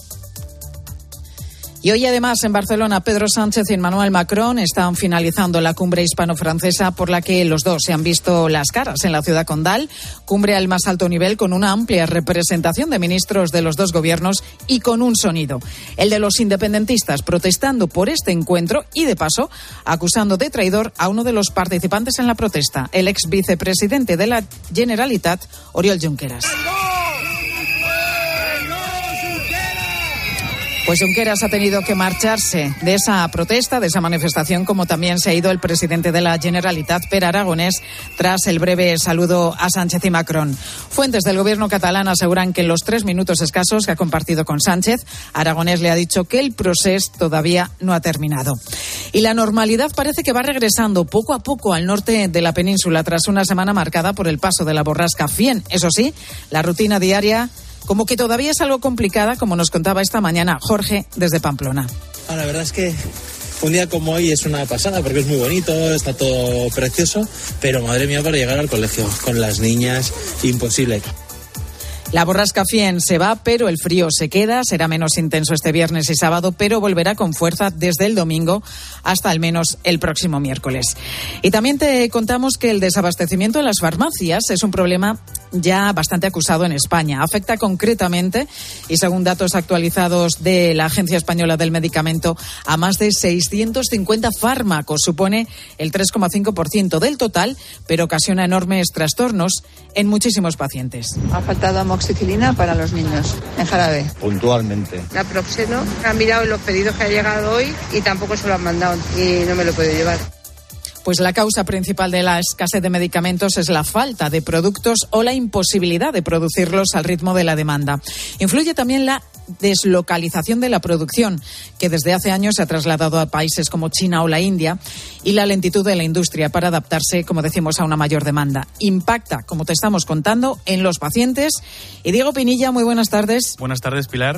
Y hoy además en Barcelona, Pedro Sánchez y Emmanuel Macron están finalizando la cumbre hispano-francesa por la que los dos se han visto las caras en la ciudad condal. Cumbre al más alto nivel con una amplia representación de ministros de los dos gobiernos y con un sonido, el de los independentistas, protestando por este encuentro y de paso acusando de traidor a uno de los participantes en la protesta, el ex vicepresidente de la Generalitat, Oriol Junqueras. Pues Junqueras ha tenido que marcharse de esa protesta, de esa manifestación, como también se ha ido el presidente de la Generalitat, Pere Aragonès, tras el breve saludo a Sánchez y Macron. Fuentes del gobierno catalán aseguran que en los 3 minutos escasos que ha compartido con Sánchez, Aragonès le ha dicho que el procés todavía no ha terminado. Y la normalidad parece que va regresando poco a poco al norte de la península tras una semana marcada por el paso de la borrasca Fien. Eso sí, la rutina diaria como que todavía es algo complicada, como nos contaba esta mañana Jorge desde Pamplona. La verdad es que un día como hoy es una pasada porque es muy bonito, está todo precioso, pero madre mía, para llegar al colegio con las niñas, imposible. La borrasca Fien se va, pero el frío se queda. Será menos intenso este viernes y sábado, pero volverá con fuerza desde el domingo hasta al menos el próximo miércoles. Y también te contamos que el desabastecimiento en las farmacias es un problema ya bastante acusado en España. Afecta concretamente, y según datos actualizados de la Agencia Española del Medicamento, a más de 650 fármacos. Supone el 3,5% del total, pero ocasiona enormes trastornos en muchísimos pacientes. Ha faltado amoxicilina para los niños en jarabe. Puntualmente. Naproxeno. Han mirado los pedidos que ha llegado hoy y tampoco se lo han mandado y no me lo puedo llevar. Pues la causa principal de la escasez de medicamentos es la falta de productos o la imposibilidad de producirlos al ritmo de la demanda. Influye también la deslocalización de la producción, que desde hace años se ha trasladado a países como China o la India, y la lentitud de la industria para adaptarse, como decimos, a una mayor demanda. Impacta, como te estamos contando, en los pacientes. Y Diego Pinilla, muy buenas tardes. Buenas tardes, Pilar.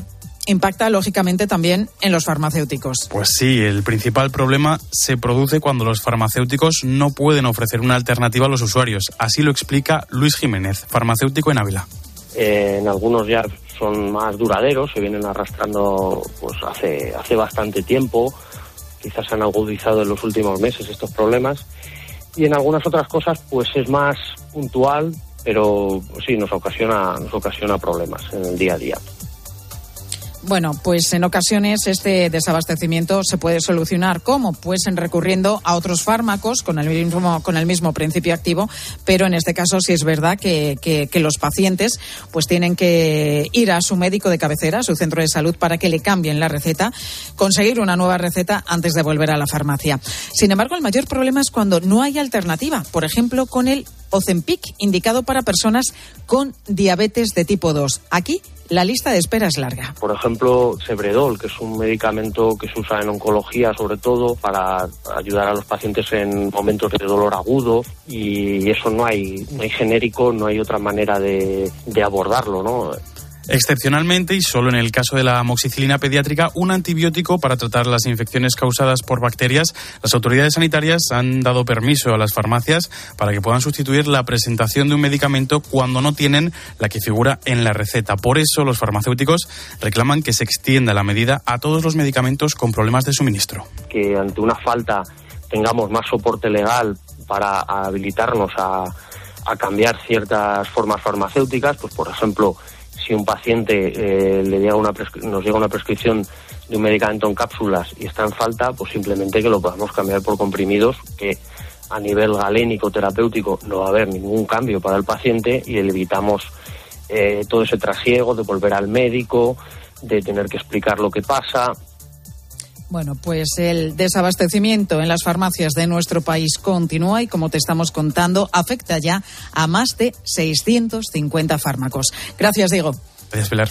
impacta lógicamente también en los farmacéuticos. Pues sí, el principal problema se produce cuando los farmacéuticos no pueden ofrecer una alternativa a los usuarios. Así lo explica Luis Jiménez, farmacéutico en Ávila. En algunos ya son más duraderos, se vienen arrastrando pues hace bastante tiempo, quizás se han agudizado en los últimos meses estos problemas, y en algunas otras cosas pues es más puntual, pero sí nos ocasiona problemas en el día a día. Bueno, pues en ocasiones este desabastecimiento se puede solucionar. ¿Cómo? Pues recurriendo a otros fármacos con el mismo principio activo, pero en este caso sí es verdad que los pacientes pues tienen que ir a su médico de cabecera, a su centro de salud, para que le cambien la receta, conseguir una nueva receta antes de volver a la farmacia. Sin embargo, el mayor problema es cuando no hay alternativa, por ejemplo, con el Ozempic, indicado para personas con diabetes de tipo 2. Aquí la lista de espera es larga. Por ejemplo, Sebredol, que es un medicamento que se usa en oncología, sobre todo para ayudar a los pacientes en momentos de dolor agudo, y eso no hay genérico, no hay otra manera de abordarlo, ¿no? Excepcionalmente, y solo en el caso de la amoxicilina pediátrica, un antibiótico para tratar las infecciones causadas por bacterias, las autoridades sanitarias han dado permiso a las farmacias para que puedan sustituir la presentación de un medicamento cuando no tienen la que figura en la receta. Por eso los farmacéuticos reclaman que se extienda la medida a todos los medicamentos con problemas de suministro. Que ante una falta tengamos más soporte legal para habilitarnos a cambiar ciertas formas farmacéuticas, pues por ejemplo, si un paciente nos llega una prescripción de un medicamento en cápsulas y está en falta, pues simplemente que lo podamos cambiar por comprimidos, que a nivel galénico terapéutico no va a haber ningún cambio para el paciente, y le evitamos todo ese trasiego de volver al médico, de tener que explicar lo que pasa. Bueno, pues el desabastecimiento en las farmacias de nuestro país continúa y, como te estamos contando, afecta ya a más de 650 fármacos. Gracias, Diego. Gracias, Pilar.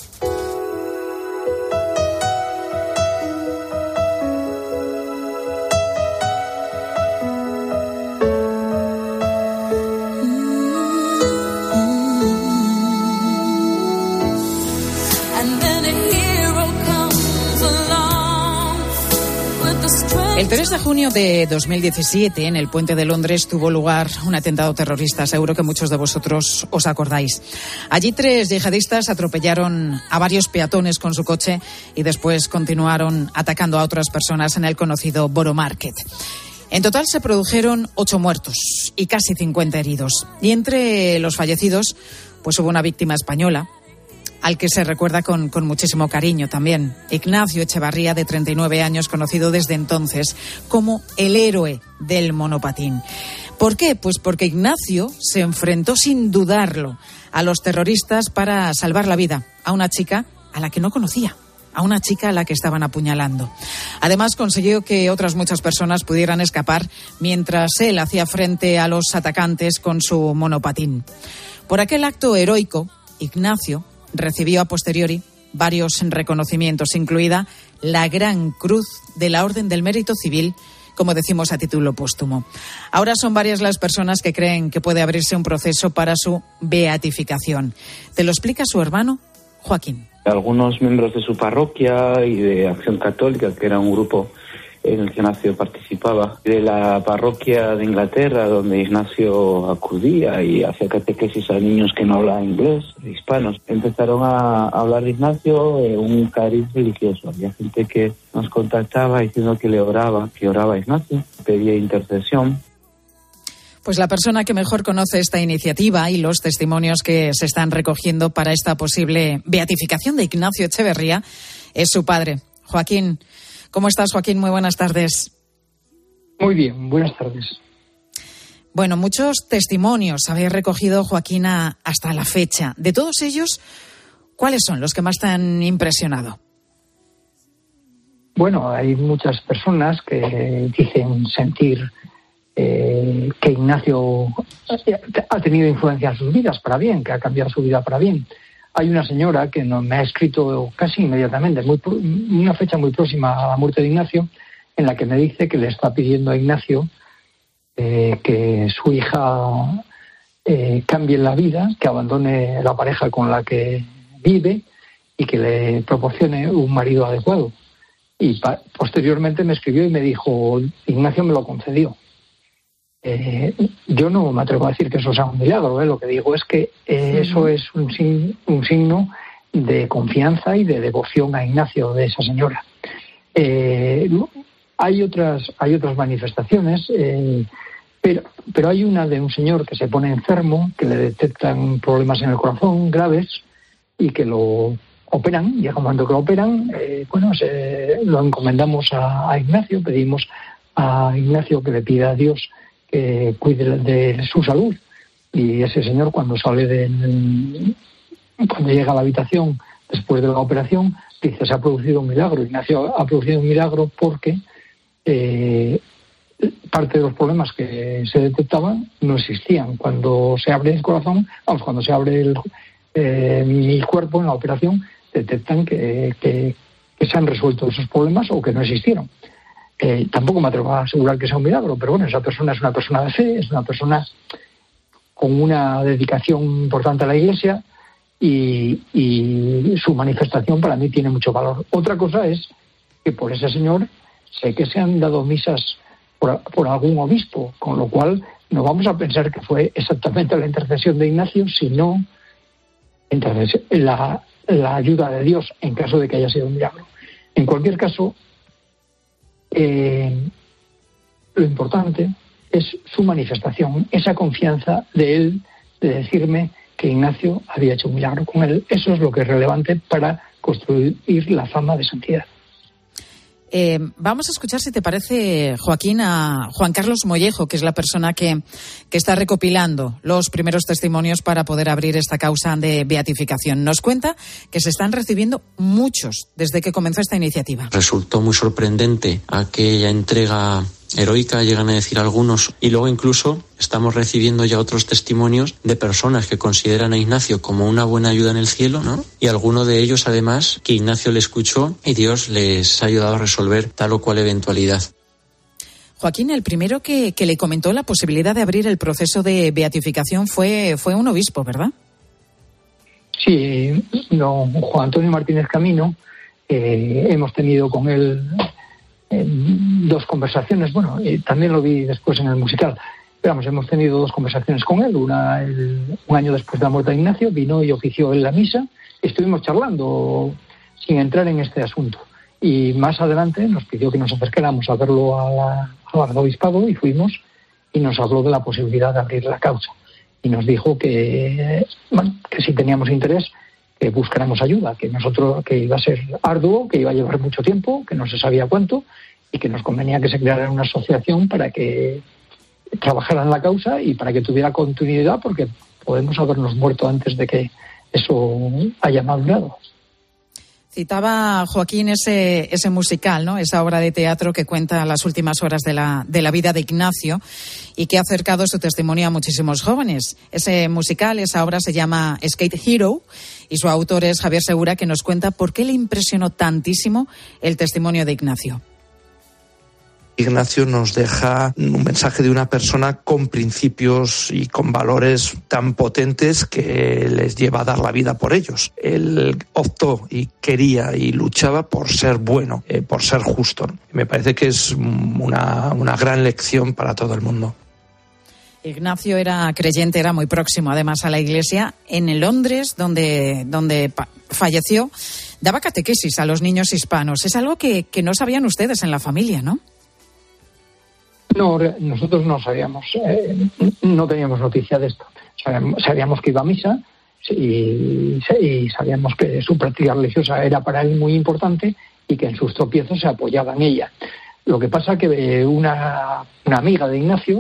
El 3 de junio de 2017, en el Puente de Londres, tuvo lugar un atentado terrorista. Seguro que muchos de vosotros os acordáis. Allí 3 yihadistas atropellaron a varios peatones con su coche y después continuaron atacando a otras personas en el conocido Borough Market. En total se produjeron 8 muertos y casi 50 heridos. Y entre los fallecidos, pues hubo una víctima española, al que se recuerda con muchísimo cariño también. Ignacio Echevarría, de 39 años, conocido desde entonces como el héroe del monopatín. ¿Por qué? Pues porque Ignacio se enfrentó sin dudarlo a los terroristas para salvar la vida a una chica a la que no conocía, a una chica a la que estaban apuñalando. Además, consiguió que otras muchas personas pudieran escapar mientras él hacía frente a los atacantes con su monopatín. Por aquel acto heroico, Ignacio recibió a posteriori varios reconocimientos, incluida la Gran Cruz de la Orden del Mérito Civil, como decimos, a título póstumo. Ahora son varias las personas que creen que puede abrirse un proceso para su beatificación. Te lo explica su hermano, Joaquín. Algunos miembros de su parroquia y de Acción Católica, que era un grupo en el que Ignacio participaba, de la parroquia de Inglaterra, donde Ignacio acudía y hacía catequesis a niños que no hablaban inglés, hispanos, empezaron a hablar de Ignacio, un cariz religioso. Había gente que nos contactaba diciendo que oraba a Ignacio, pedía intercesión. Pues la persona que mejor conoce esta iniciativa y los testimonios que se están recogiendo para esta posible beatificación de Ignacio Echevarría es su padre, Joaquín. ¿Cómo estás, Joaquín? Muy buenas tardes. Muy bien, buenas tardes. Bueno, muchos testimonios habéis recogido, Joaquín, hasta la fecha. De todos ellos, ¿cuáles son los que más te han impresionado? Bueno, hay muchas personas que dicen sentir que Ignacio ha tenido influencia en sus vidas para bien, que ha cambiado su vida para bien. Hay una señora que me ha escrito casi inmediatamente, una fecha muy próxima a la muerte de Ignacio, en la que me dice que le está pidiendo a Ignacio que su hija cambie la vida, que abandone la pareja con la que vive y que le proporcione un marido adecuado. Y posteriormente me escribió y me dijo, Ignacio me lo concedió. Yo no me atrevo a decir que eso sea un milagro, lo que digo es que eso es un signo de confianza y de devoción a Ignacio de esa señora. Hay otras manifestaciones, pero hay una de un señor que se pone enfermo, que le detectan problemas en el corazón graves y que lo operan, y al momento que lo operan, lo encomendamos a Ignacio, pedimos a Ignacio que le pida a Dios que cuide de su salud. Y ese señor cuando llega a la habitación después de la operación, dice, se ha producido un milagro. Ignacio ha producido un milagro porque parte de los problemas que se detectaban no existían. Cuando se abre el corazón, cuando se abre mi cuerpo en la operación, detectan que se han resuelto esos problemas o que no existieron. Tampoco me atrevo a asegurar que sea un milagro, pero bueno, esa persona es una persona de fe, es una persona con una dedicación importante a la Iglesia y su manifestación para mí tiene mucho valor. Otra cosa es que por ese señor sé que se han dado misas por algún obispo, con lo cual no vamos a pensar que fue exactamente la intercesión de Ignacio, sino la ayuda de Dios en caso de que haya sido un milagro. En cualquier caso, lo importante es su manifestación, esa confianza de él, de decirme que Ignacio había hecho un milagro con él. Eso es lo que es relevante para construir la fama de santidad. Vamos a escuchar, si te parece, Joaquín, a Juan Carlos Mollejo, que es la persona que está recopilando los primeros testimonios para poder abrir esta causa de beatificación. Nos cuenta que se están recibiendo muchos desde que comenzó esta iniciativa. Resultó muy sorprendente aquella entrega heroica, llegan a decir algunos, y luego incluso estamos recibiendo ya otros testimonios de personas que consideran a Ignacio como una buena ayuda en el cielo, ¿no? Y alguno de ellos, además, que Ignacio le escuchó y Dios les ha ayudado a resolver tal o cual eventualidad. Joaquín, el primero que le comentó la posibilidad de abrir el proceso de beatificación fue un obispo, ¿verdad? Sí, don Juan Antonio Martínez Camino. Hemos tenido con él dos conversaciones, también lo vi después en el musical, pero hemos tenido dos conversaciones con él, un año después de la muerte de Ignacio, vino y ofició en la misa, estuvimos charlando sin entrar en este asunto, y más adelante nos pidió que nos acercáramos a verlo al arzobispado y fuimos, y nos habló de la posibilidad de abrir la causa, y nos dijo que si teníamos interés, que buscáramos ayuda, que iba a ser arduo, que iba a llevar mucho tiempo, que no se sabía cuánto, y que nos convenía que se creara una asociación para que trabajara en la causa y para que tuviera continuidad, porque podemos habernos muerto antes de que eso haya madurado. Citaba, Joaquín, ese musical, ¿no? Esa obra de teatro que cuenta las últimas horas de la vida de Ignacio y que ha acercado su testimonio a muchísimos jóvenes. Ese musical, esa obra se llama Skate Hero y su autor es Javier Segura, que nos cuenta por qué le impresionó tantísimo el testimonio de Ignacio. Ignacio nos deja un mensaje de una persona con principios y con valores tan potentes que les lleva a dar la vida por ellos. Él optó y quería y luchaba por ser bueno, por ser justo. Me parece que es una gran lección para todo el mundo. Ignacio era creyente, era muy próximo además a la Iglesia. En Londres, donde falleció, daba catequesis a los niños hispanos. Es algo que no sabían ustedes en la familia, ¿no? No, nosotros no sabíamos, no teníamos noticia de esto. Sabíamos que iba a misa y sabíamos que su práctica religiosa era para él muy importante y que en sus tropiezos se apoyaba en ella. Lo que pasa que una amiga de Ignacio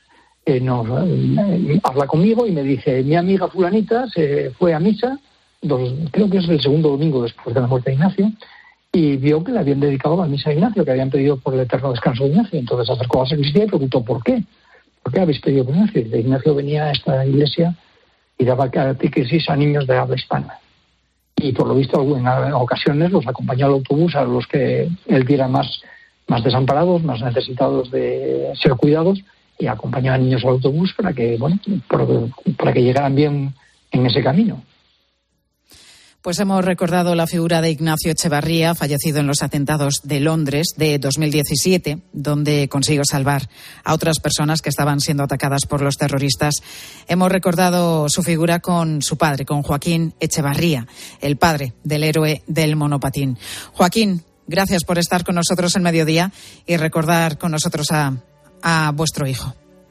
habla conmigo y me dice, mi amiga fulanita se fue a misa, creo que es el segundo domingo después de la muerte de Ignacio, y vio que le habían dedicado la misa a Ignacio, que habían pedido por el eterno descanso de Ignacio. Entonces acercó a la sacristía y preguntó ¿por qué? ¿Por qué habéis pedido por Ignacio? Y Ignacio venía a esta iglesia y daba catequesis a niños de habla hispana. Y por lo visto en ocasiones los acompañó al autobús a los que él viera más desamparados, más necesitados de ser cuidados, y acompañó a niños al autobús para que llegaran bien en ese camino. Pues hemos recordado la figura de Ignacio Echevarría, fallecido en los atentados de Londres de 2017, donde consiguió salvar a otras personas que estaban siendo atacadas por los terroristas. Hemos recordado su figura con su padre, con Joaquín Echevarría, el padre del héroe del monopatín. Joaquín, gracias por estar con nosotros en Mediodía y recordar con nosotros a vuestro hijo.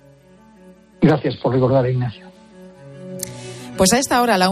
Gracias por recordar a Ignacio. Pues a esta hora, a la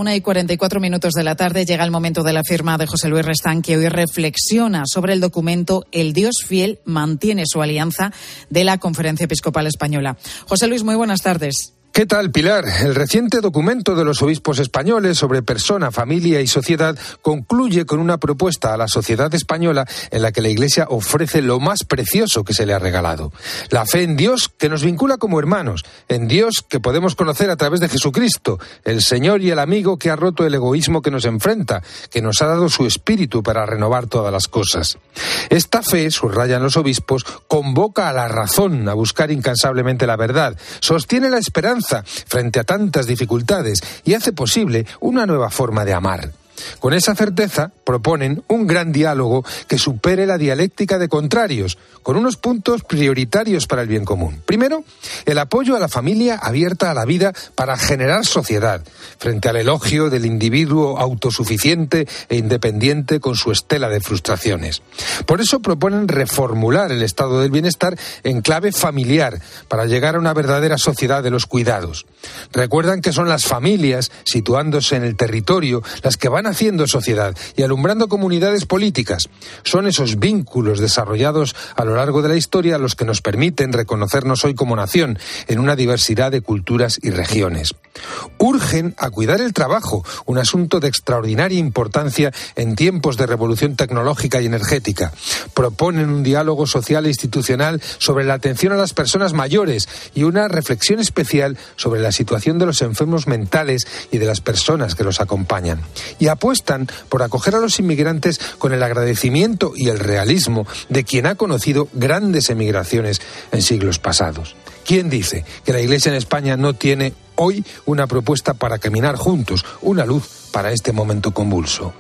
1:44 de la tarde, llega el momento de la firma de José Luis Restán, que hoy reflexiona sobre el documento El Dios fiel mantiene su alianza de la Conferencia Episcopal Española. José Luis, muy buenas tardes. ¿Qué tal, Pilar? El reciente documento de los obispos españoles sobre persona, familia y sociedad concluye con una propuesta a la sociedad española en la que la Iglesia ofrece lo más precioso que se le ha regalado. La fe en Dios que nos vincula como hermanos, en Dios que podemos conocer a través de Jesucristo, el Señor y el amigo que ha roto el egoísmo que nos enfrenta, que nos ha dado su espíritu para renovar todas las cosas. Esta fe, subrayan los obispos, convoca a la razón a buscar incansablemente la verdad, sostiene la esperanza frente a tantas dificultades y hace posible una nueva forma de amar. Con esa certeza proponen un gran diálogo que supere la dialéctica de contrarios, con unos puntos prioritarios para el bien común. Primero, el apoyo a la familia abierta a la vida para generar sociedad, frente al elogio del individuo autosuficiente e independiente con su estela de frustraciones. Por eso proponen reformular el estado del bienestar en clave familiar, para llegar a una verdadera sociedad de los cuidados. Recuerdan que son las familias, situándose en el territorio, las que van haciendo sociedad y alumbrando comunidades políticas. Son esos vínculos desarrollados a lo largo de la historia los que nos permiten reconocernos hoy como nación en una diversidad de culturas y regiones. Urgen a cuidar el trabajo, un asunto de extraordinaria importancia en tiempos de revolución tecnológica y energética. Proponen un diálogo social e institucional sobre la atención a las personas mayores y una reflexión especial sobre la situación de los enfermos mentales y de las personas que los acompañan. Y apuestan por acoger a los inmigrantes con el agradecimiento y el realismo de quien ha conocido grandes emigraciones en siglos pasados. ¿Quién dice que la Iglesia en España no tiene hoy una propuesta para caminar juntos, una luz para este momento convulso?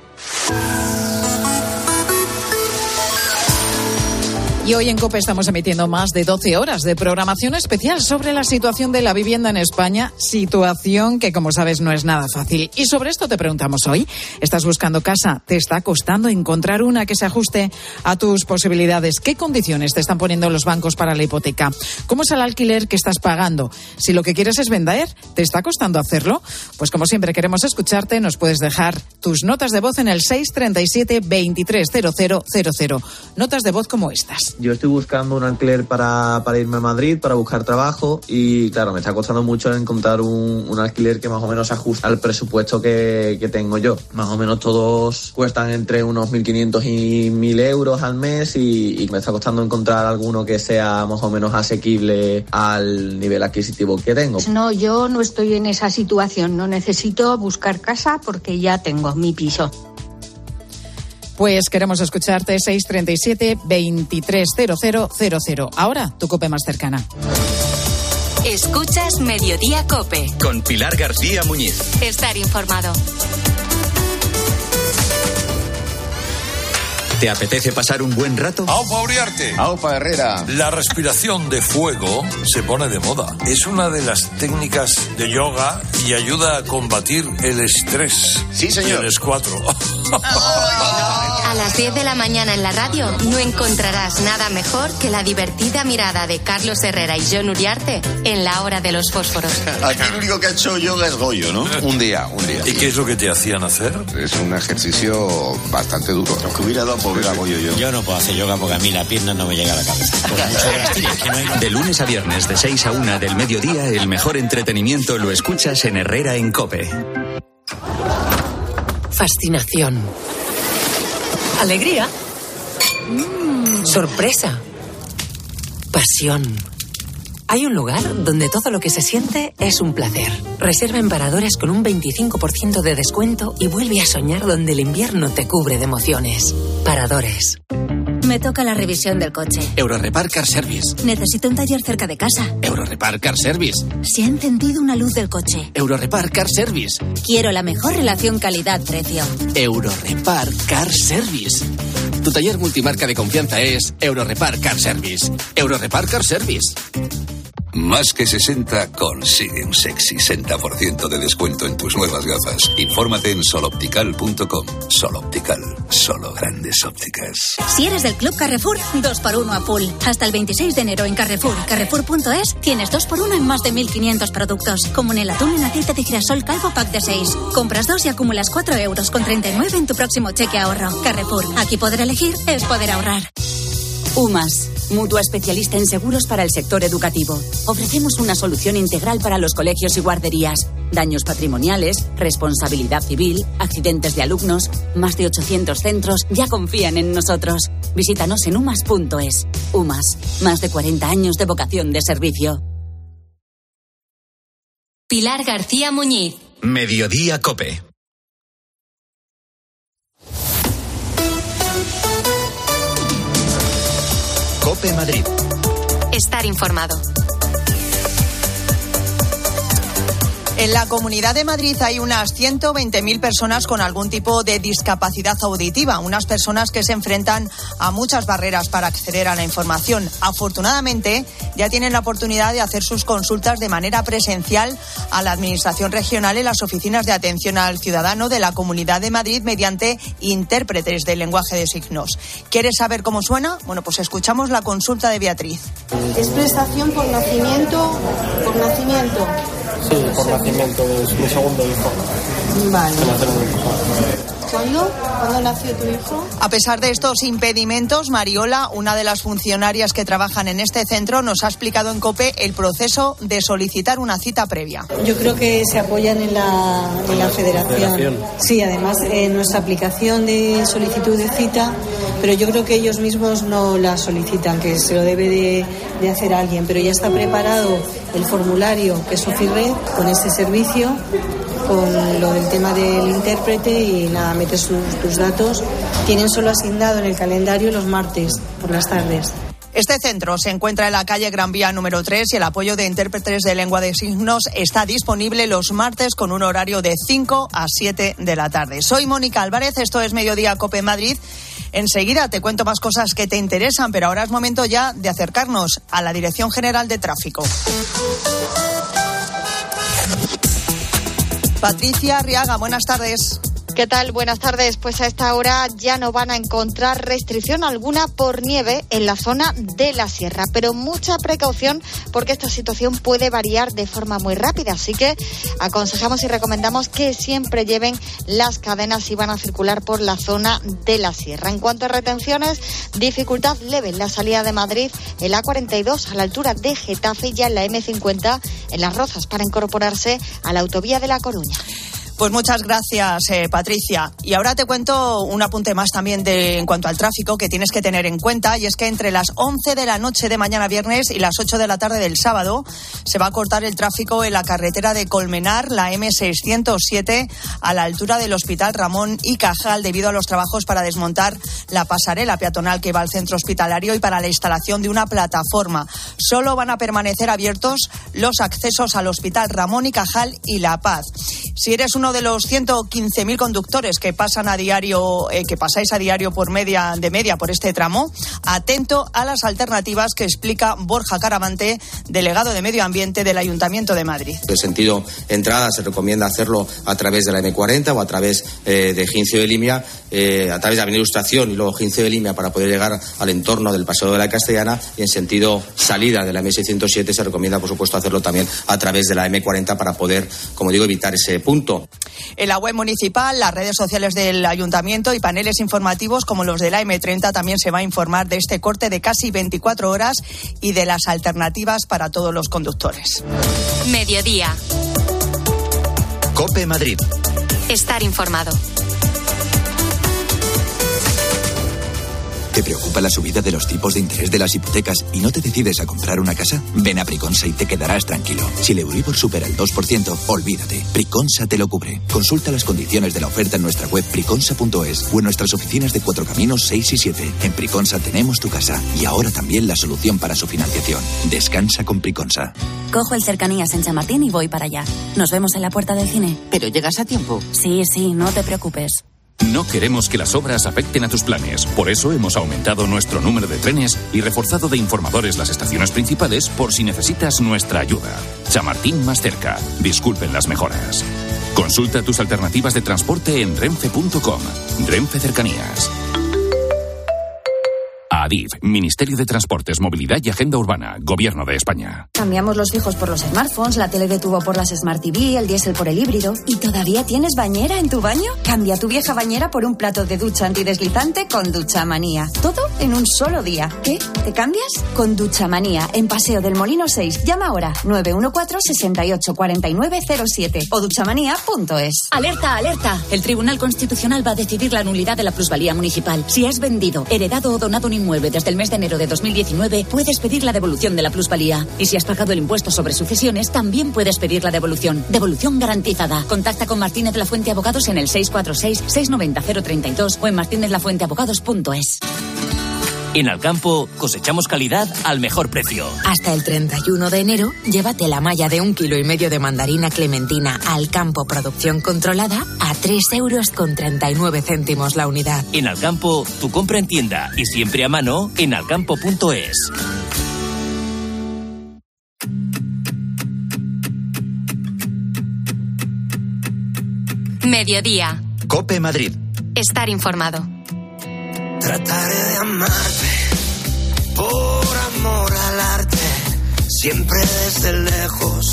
Y hoy en COPE estamos emitiendo más de 12 horas de programación especial sobre la situación de la vivienda en España, situación que, como sabes, no es nada fácil. Y sobre esto te preguntamos hoy. ¿Estás buscando casa? ¿Te está costando encontrar una que se ajuste a tus posibilidades? ¿Qué condiciones te están poniendo los bancos para la hipoteca? ¿Cómo es el alquiler que estás pagando? Si lo que quieres es vender, ¿te está costando hacerlo? Pues como siempre queremos escucharte, nos puedes dejar tus notas de voz en el 637 230000. Notas de voz como estas. Yo estoy buscando un alquiler para irme a Madrid, para buscar trabajo y, claro, me está costando mucho encontrar un alquiler que más o menos se ajuste al presupuesto que tengo yo. Más o menos todos cuestan entre unos 1.500 y 1.000 euros al mes y me está costando encontrar alguno que sea más o menos asequible al nivel adquisitivo que tengo. No, yo no estoy en esa situación. No necesito buscar casa porque ya tengo mi piso. Pues queremos escucharte, 637 230000. Ahora, tu COPE más cercana. Escuchas Mediodía COPE. Con Pilar García Muñiz. Estar informado. ¿Te apetece pasar un buen rato? ¡Aupa Uriarte! ¡Aupa Herrera! La respiración de fuego se pone de moda. Es una de las técnicas de yoga y ayuda a combatir el estrés. Sí, señor. Tienes 4. A las 10 de la mañana en la radio no encontrarás nada mejor que la divertida mirada de Carlos Herrera y Jon Uriarte en la hora de los fósforos. Aquí el único que ha hecho yoga es Goyo, ¿no? Un día. ¿Y qué es lo que te hacían hacer? Es un ejercicio bastante duro. Lo que hubiera dado por ver a Goyo yo. Yo no puedo hacer yoga porque a mí la pierna no me llega a la cabeza. De lunes a viernes, de 6 a 1 del mediodía, el mejor entretenimiento lo escuchas en Herrera en COPE. Fascinación. Alegría. Sorpresa. Pasión. Hay un lugar donde todo lo que se siente es un placer. Reserva en Paradores con un 25% de descuento y vuelve a soñar donde el invierno te cubre de emociones. Paradores. Me toca la revisión del coche. Eurorepar Car Service. Necesito un taller cerca de casa. Eurorepar Car Service. Se ha encendido una luz del coche. Eurorepar Car Service. Quiero la mejor relación calidad-precio. Eurorepar Car Service. Tu taller multimarca de confianza es Eurorepar Car Service. Eurorepar Car Service. Más que 60 consigue un sexy 60% de descuento en tus nuevas gafas. Infórmate en soloptical.com. Soloptical, solo grandes ópticas. Si eres del Club Carrefour, 2x1 a full. Hasta el 26 de enero en Carrefour y Carrefour.es tienes 2x1 en más de 1.500 productos. Como en el atún en aceite de girasol Calvo pack de 6. Compras 2 y acumulas 4,39 € en tu próximo cheque ahorro. Carrefour, aquí poder elegir es poder ahorrar. UMAS, mutua especialista en seguros para el sector educativo. Ofrecemos una solución integral para los colegios y guarderías. Daños patrimoniales, responsabilidad civil, accidentes de alumnos. Más de 800 centros ya confían en nosotros. Visítanos en umas.es. UMAS, más de 40 años de vocación de servicio. Pilar García Muñiz. Mediodía COPE. COPE Madrid. Estar informado. En la Comunidad de Madrid hay unas 120.000 personas con algún tipo de discapacidad auditiva, unas personas que se enfrentan a muchas barreras para acceder a la información. Afortunadamente, ya tienen la oportunidad de hacer sus consultas de manera presencial a la Administración regional en las oficinas de atención al ciudadano de la Comunidad de Madrid mediante intérpretes del lenguaje de signos. ¿Quieres saber cómo suena? Bueno, pues escuchamos la consulta de Beatriz. ¿Es prestación por nacimiento? ¿Por nacimiento? Sí, por nacimiento de mi segundo hijo. Vale. ¿Cuándo nació tu hijo? A pesar de estos impedimentos, Mariola, una de las funcionarias que trabajan en este centro, nos ha explicado en COPE el proceso de solicitar una cita previa. Yo creo que se apoyan en la federación. Sí, además en nuestra aplicación de solicitud de cita, pero yo creo que ellos mismos no la solicitan, que se lo debe de hacer alguien, pero ya está preparado el formulario que es Sofirred con ese servicio, con lo del tema del intérprete y nada, metes tus datos. Tienen solo asignado en el calendario los martes por las tardes. Este centro se encuentra en la calle Gran Vía número 3 y el apoyo de intérpretes de lengua de signos está disponible los martes con un horario de 5 a 7 de la tarde. Soy Mónica Álvarez, esto es Mediodía COPE Madrid. Enseguida te cuento más cosas que te interesan, pero ahora es momento ya de acercarnos a la Dirección General de Tráfico. Patricia Arriaga, buenas tardes. ¿Qué tal? Buenas tardes. Pues a esta hora ya no van a encontrar restricción alguna por nieve en la zona de la sierra, pero mucha precaución porque esta situación puede variar de forma muy rápida, así que aconsejamos y recomendamos que siempre lleven las cadenas si van a circular por la zona de la sierra. En cuanto a retenciones, dificultad leve en la salida de Madrid, en la A42 a la altura de Getafe y ya en la M50 en Las Rozas para incorporarse a la autovía de La Coruña. Pues muchas gracias, Patricia. Y ahora te cuento un apunte más también en cuanto al tráfico que tienes que tener en cuenta, y es que entre las 11 de la noche de mañana viernes y las 8 de la tarde del sábado se va a cortar el tráfico en la carretera de Colmenar, la M607, a la altura del Hospital Ramón y Cajal, debido a los trabajos para desmontar la pasarela peatonal que va al centro hospitalario y para la instalación de una plataforma. Solo van a permanecer abiertos los accesos al Hospital Ramón y Cajal y La Paz. Si eres uno de los 115.000 conductores que pasan a diario, que pasáis a diario por media por este tramo, atento a las alternativas que explica Borja Caravante, delegado de Medio Ambiente del Ayuntamiento de Madrid. En sentido entrada se recomienda hacerlo a través de la M40 o a través de Gincio de Limia, a través de Avenida Ilustración y luego Gincio de Limia para poder llegar al entorno del Paseo de la Castellana, y en sentido salida de la M607 se recomienda, por supuesto, hacerlo también a través de la M40 para poder, como digo, evitar ese punto. En la web municipal, las redes sociales del Ayuntamiento y paneles informativos como los de la M30 también se va a informar de este corte de casi 24 horas y de las alternativas para todos los conductores. Mediodía. COPE Madrid. Estar informado. ¿Te preocupa la subida de los tipos de interés de las hipotecas y no te decides a comprar una casa? Ven a Priconsa y te quedarás tranquilo. Si el Euribor supera el 2%, olvídate. Priconsa te lo cubre. Consulta las condiciones de la oferta en nuestra web priconsa.es o en nuestras oficinas de Cuatro Caminos 6 y 7. En Priconsa tenemos tu casa y ahora también la solución para su financiación. Descansa con Priconsa. Cojo el Cercanías en Chamartín y voy para allá. Nos vemos en la puerta del cine. ¿Pero llegas a tiempo? Sí, no te preocupes. No queremos que las obras afecten a tus planes. Por eso hemos aumentado nuestro número de trenes y reforzado de informadores las estaciones principales por si necesitas nuestra ayuda. Chamartín más cerca. Disculpen las mejoras. Consulta tus alternativas de transporte en renfe.com. Renfe Cercanías. ADIF, Ministerio de Transportes, Movilidad y Agenda Urbana, Gobierno de España. Cambiamos los fijos por los smartphones, la tele de tubo por las Smart TV, el diésel por el híbrido. ¿Y todavía tienes bañera en tu baño? Cambia tu vieja bañera por un plato de ducha antideslizante con Duchamanía. Todo en un solo día. ¿Qué? ¿Te cambias? Con Duchamanía, en Paseo del Molino 6. Llama ahora, 914-684907 o duchamanía.es. ¡Alerta, alerta! El Tribunal Constitucional va a decidir la nulidad de la plusvalía municipal. Si has vendido, heredado o donado un inmueble desde el mes de enero de 2019, puedes pedir la devolución de la plusvalía. Y si has pagado el impuesto sobre sucesiones, también puedes pedir la devolución. Devolución garantizada. Contacta con Martínez La Fuente Abogados en el 646-690-032 o en martinezlafuenteabogados.es. En Alcampo cosechamos calidad al mejor precio. Hasta el 31 de enero, llévate la malla de 1,5 kilos de mandarina clementina Alcampo Producción Controlada a 3,39 € la unidad. En Alcampo, tu compra en tienda y siempre a mano en alcampo.es. Mediodía. COPE Madrid. Estar informado. Trataré de amarte por amor al arte, siempre desde lejos.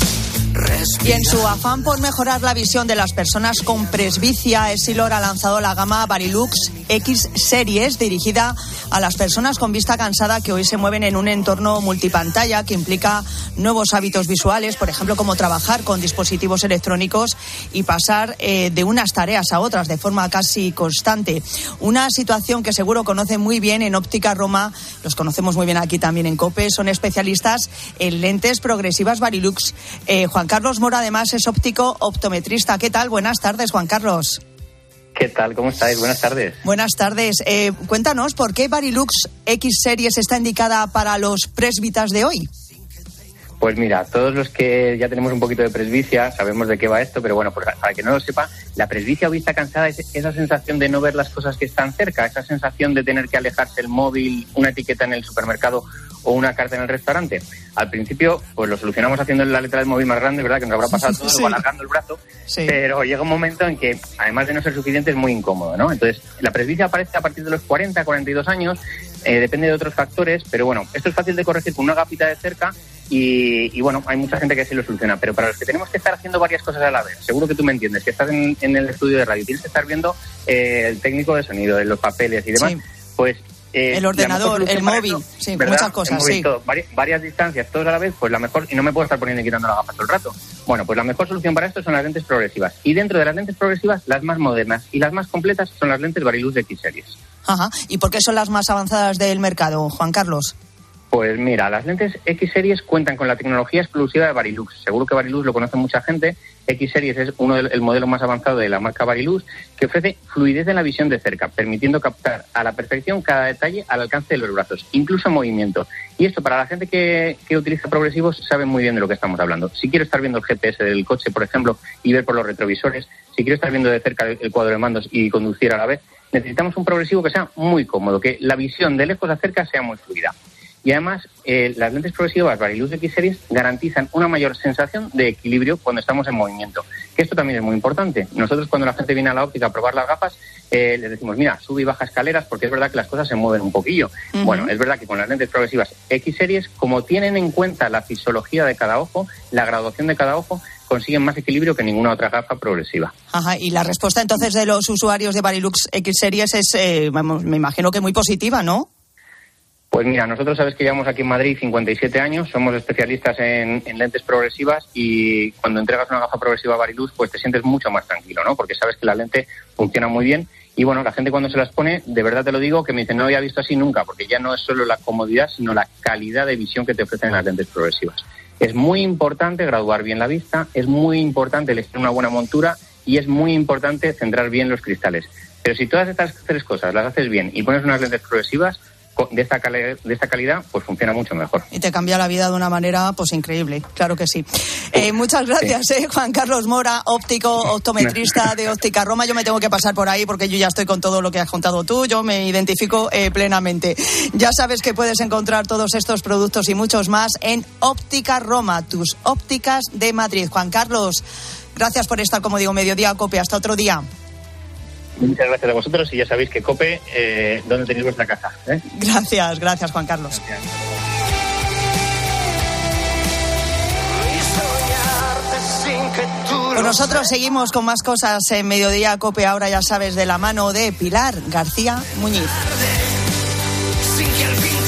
Y en su afán por mejorar la visión de las personas con presbicia, Essilor ha lanzado la gama Varilux X Series, dirigida a las personas con vista cansada que hoy se mueven en un entorno multipantalla que implica nuevos hábitos visuales, por ejemplo, como trabajar con dispositivos electrónicos y pasar de unas tareas a otras de forma casi constante. Una situación que seguro conocen muy bien en Óptica Roma, los conocemos muy bien aquí también en COPE, son especialistas en lentes progresivas Varilux. Juan Carlos Mora, además, es óptico optometrista. ¿Qué tal? Buenas tardes, Juan Carlos. ¿Qué tal? ¿Cómo estáis? Buenas tardes. Buenas tardes. Cuéntanos, ¿por qué Varilux X Series está indicada para los presbitas de hoy? Pues mira, todos los que ya tenemos un poquito de presbicia sabemos de qué va esto, pero bueno, para que no lo sepa, la presbicia o vista cansada es esa sensación de no ver las cosas que están cerca, esa sensación de tener que alejarse el móvil, una etiqueta en el supermercado o una carta en el restaurante. Al principio, pues lo solucionamos haciendo la letra del móvil más grande, ¿verdad? Que nos habrá pasado todo, sí, o alargando el brazo, sí. Pero llega un momento en que, además de no ser suficiente, es muy incómodo, ¿no? Entonces, la presbicia aparece a partir de los 40, 42 años, depende de otros factores, pero bueno, esto es fácil de corregir con una gafita de cerca y bueno, hay mucha gente que sí lo soluciona, pero para los que tenemos que estar haciendo varias cosas a la vez, seguro que tú me entiendes, que estás en el estudio de radio, tienes que estar viendo el técnico de sonido, los papeles y demás, sí. Pues... el ordenador, el móvil, eso, sí, ¿verdad? Muchas cosas, móvil, sí. Todo, varias distancias, todos a la vez, pues la mejor, y no me puedo estar poniendo y quitando la gafa todo el rato. Bueno, pues la mejor solución para esto son las lentes progresivas. Y dentro de las lentes progresivas, las más modernas y las más completas son las lentes Varilux X Series. Ajá. ¿Y por qué son las más avanzadas del mercado, Juan Carlos? Pues mira, las lentes X Series cuentan con la tecnología exclusiva de Varilux. Seguro que Varilux lo conoce mucha gente. X Series es el modelo más avanzado de la marca Varilux, que ofrece fluidez en la visión de cerca, permitiendo captar a la perfección cada detalle al alcance de los brazos, incluso en movimiento. Y esto, para la gente que utiliza progresivos, sabe muy bien de lo que estamos hablando. Si quiero estar viendo el GPS del coche, por ejemplo, y ver por los retrovisores, si quiero estar viendo de cerca el cuadro de mandos y conducir a la vez, necesitamos un progresivo que sea muy cómodo, que la visión de lejos a cerca sea muy fluida. Y además, las lentes progresivas Varilux X Series garantizan una mayor sensación de equilibrio cuando estamos en movimiento. Que esto también es muy importante. Nosotros, cuando la gente viene a la óptica a probar las gafas, les decimos, mira, sube y baja escaleras porque es verdad que las cosas se mueven un poquillo. Uh-huh. Bueno, es verdad que con las lentes progresivas X Series, como tienen en cuenta la fisiología de cada ojo, la graduación de cada ojo, consiguen más equilibrio que ninguna otra gafa progresiva. Ajá, y la respuesta entonces de los usuarios de Varilux X Series es, me imagino que muy positiva, ¿no? Pues mira, nosotros sabes que llevamos aquí en Madrid 57 años, somos especialistas en lentes progresivas y cuando entregas una gafa progresiva Varilux pues te sientes mucho más tranquilo, ¿no? Porque sabes que la lente funciona muy bien y bueno, la gente cuando se las pone, de verdad te lo digo, que me dice no había visto así nunca, porque ya no es solo la comodidad, sino la calidad de visión que te ofrecen las lentes progresivas. Es muy importante graduar bien la vista, es muy importante elegir una buena montura y es muy importante centrar bien los cristales. Pero si todas estas 3 cosas las haces bien y pones unas lentes progresivas, de esta calidad, pues funciona mucho mejor. Y te cambia la vida de una manera, pues increíble, claro que sí. Muchas gracias, Juan Carlos Mora, óptico, optometrista de Óptica Roma. Yo me tengo que pasar por ahí porque yo ya estoy con todo lo que has contado tú, yo me identifico plenamente. Ya sabes que puedes encontrar todos estos productos y muchos más en Óptica Roma, tus ópticas de Madrid. Juan Carlos, gracias por estar, como digo, Mediodía Cope. Hasta otro día. Muchas gracias a vosotros y ya sabéis que COPE, ¿dónde tenéis vuestra casa? Gracias Juan Carlos. Gracias. Pues nosotros seguimos con más cosas en Mediodía Cope, ahora ya sabes, de la mano de Pilar García Muñiz.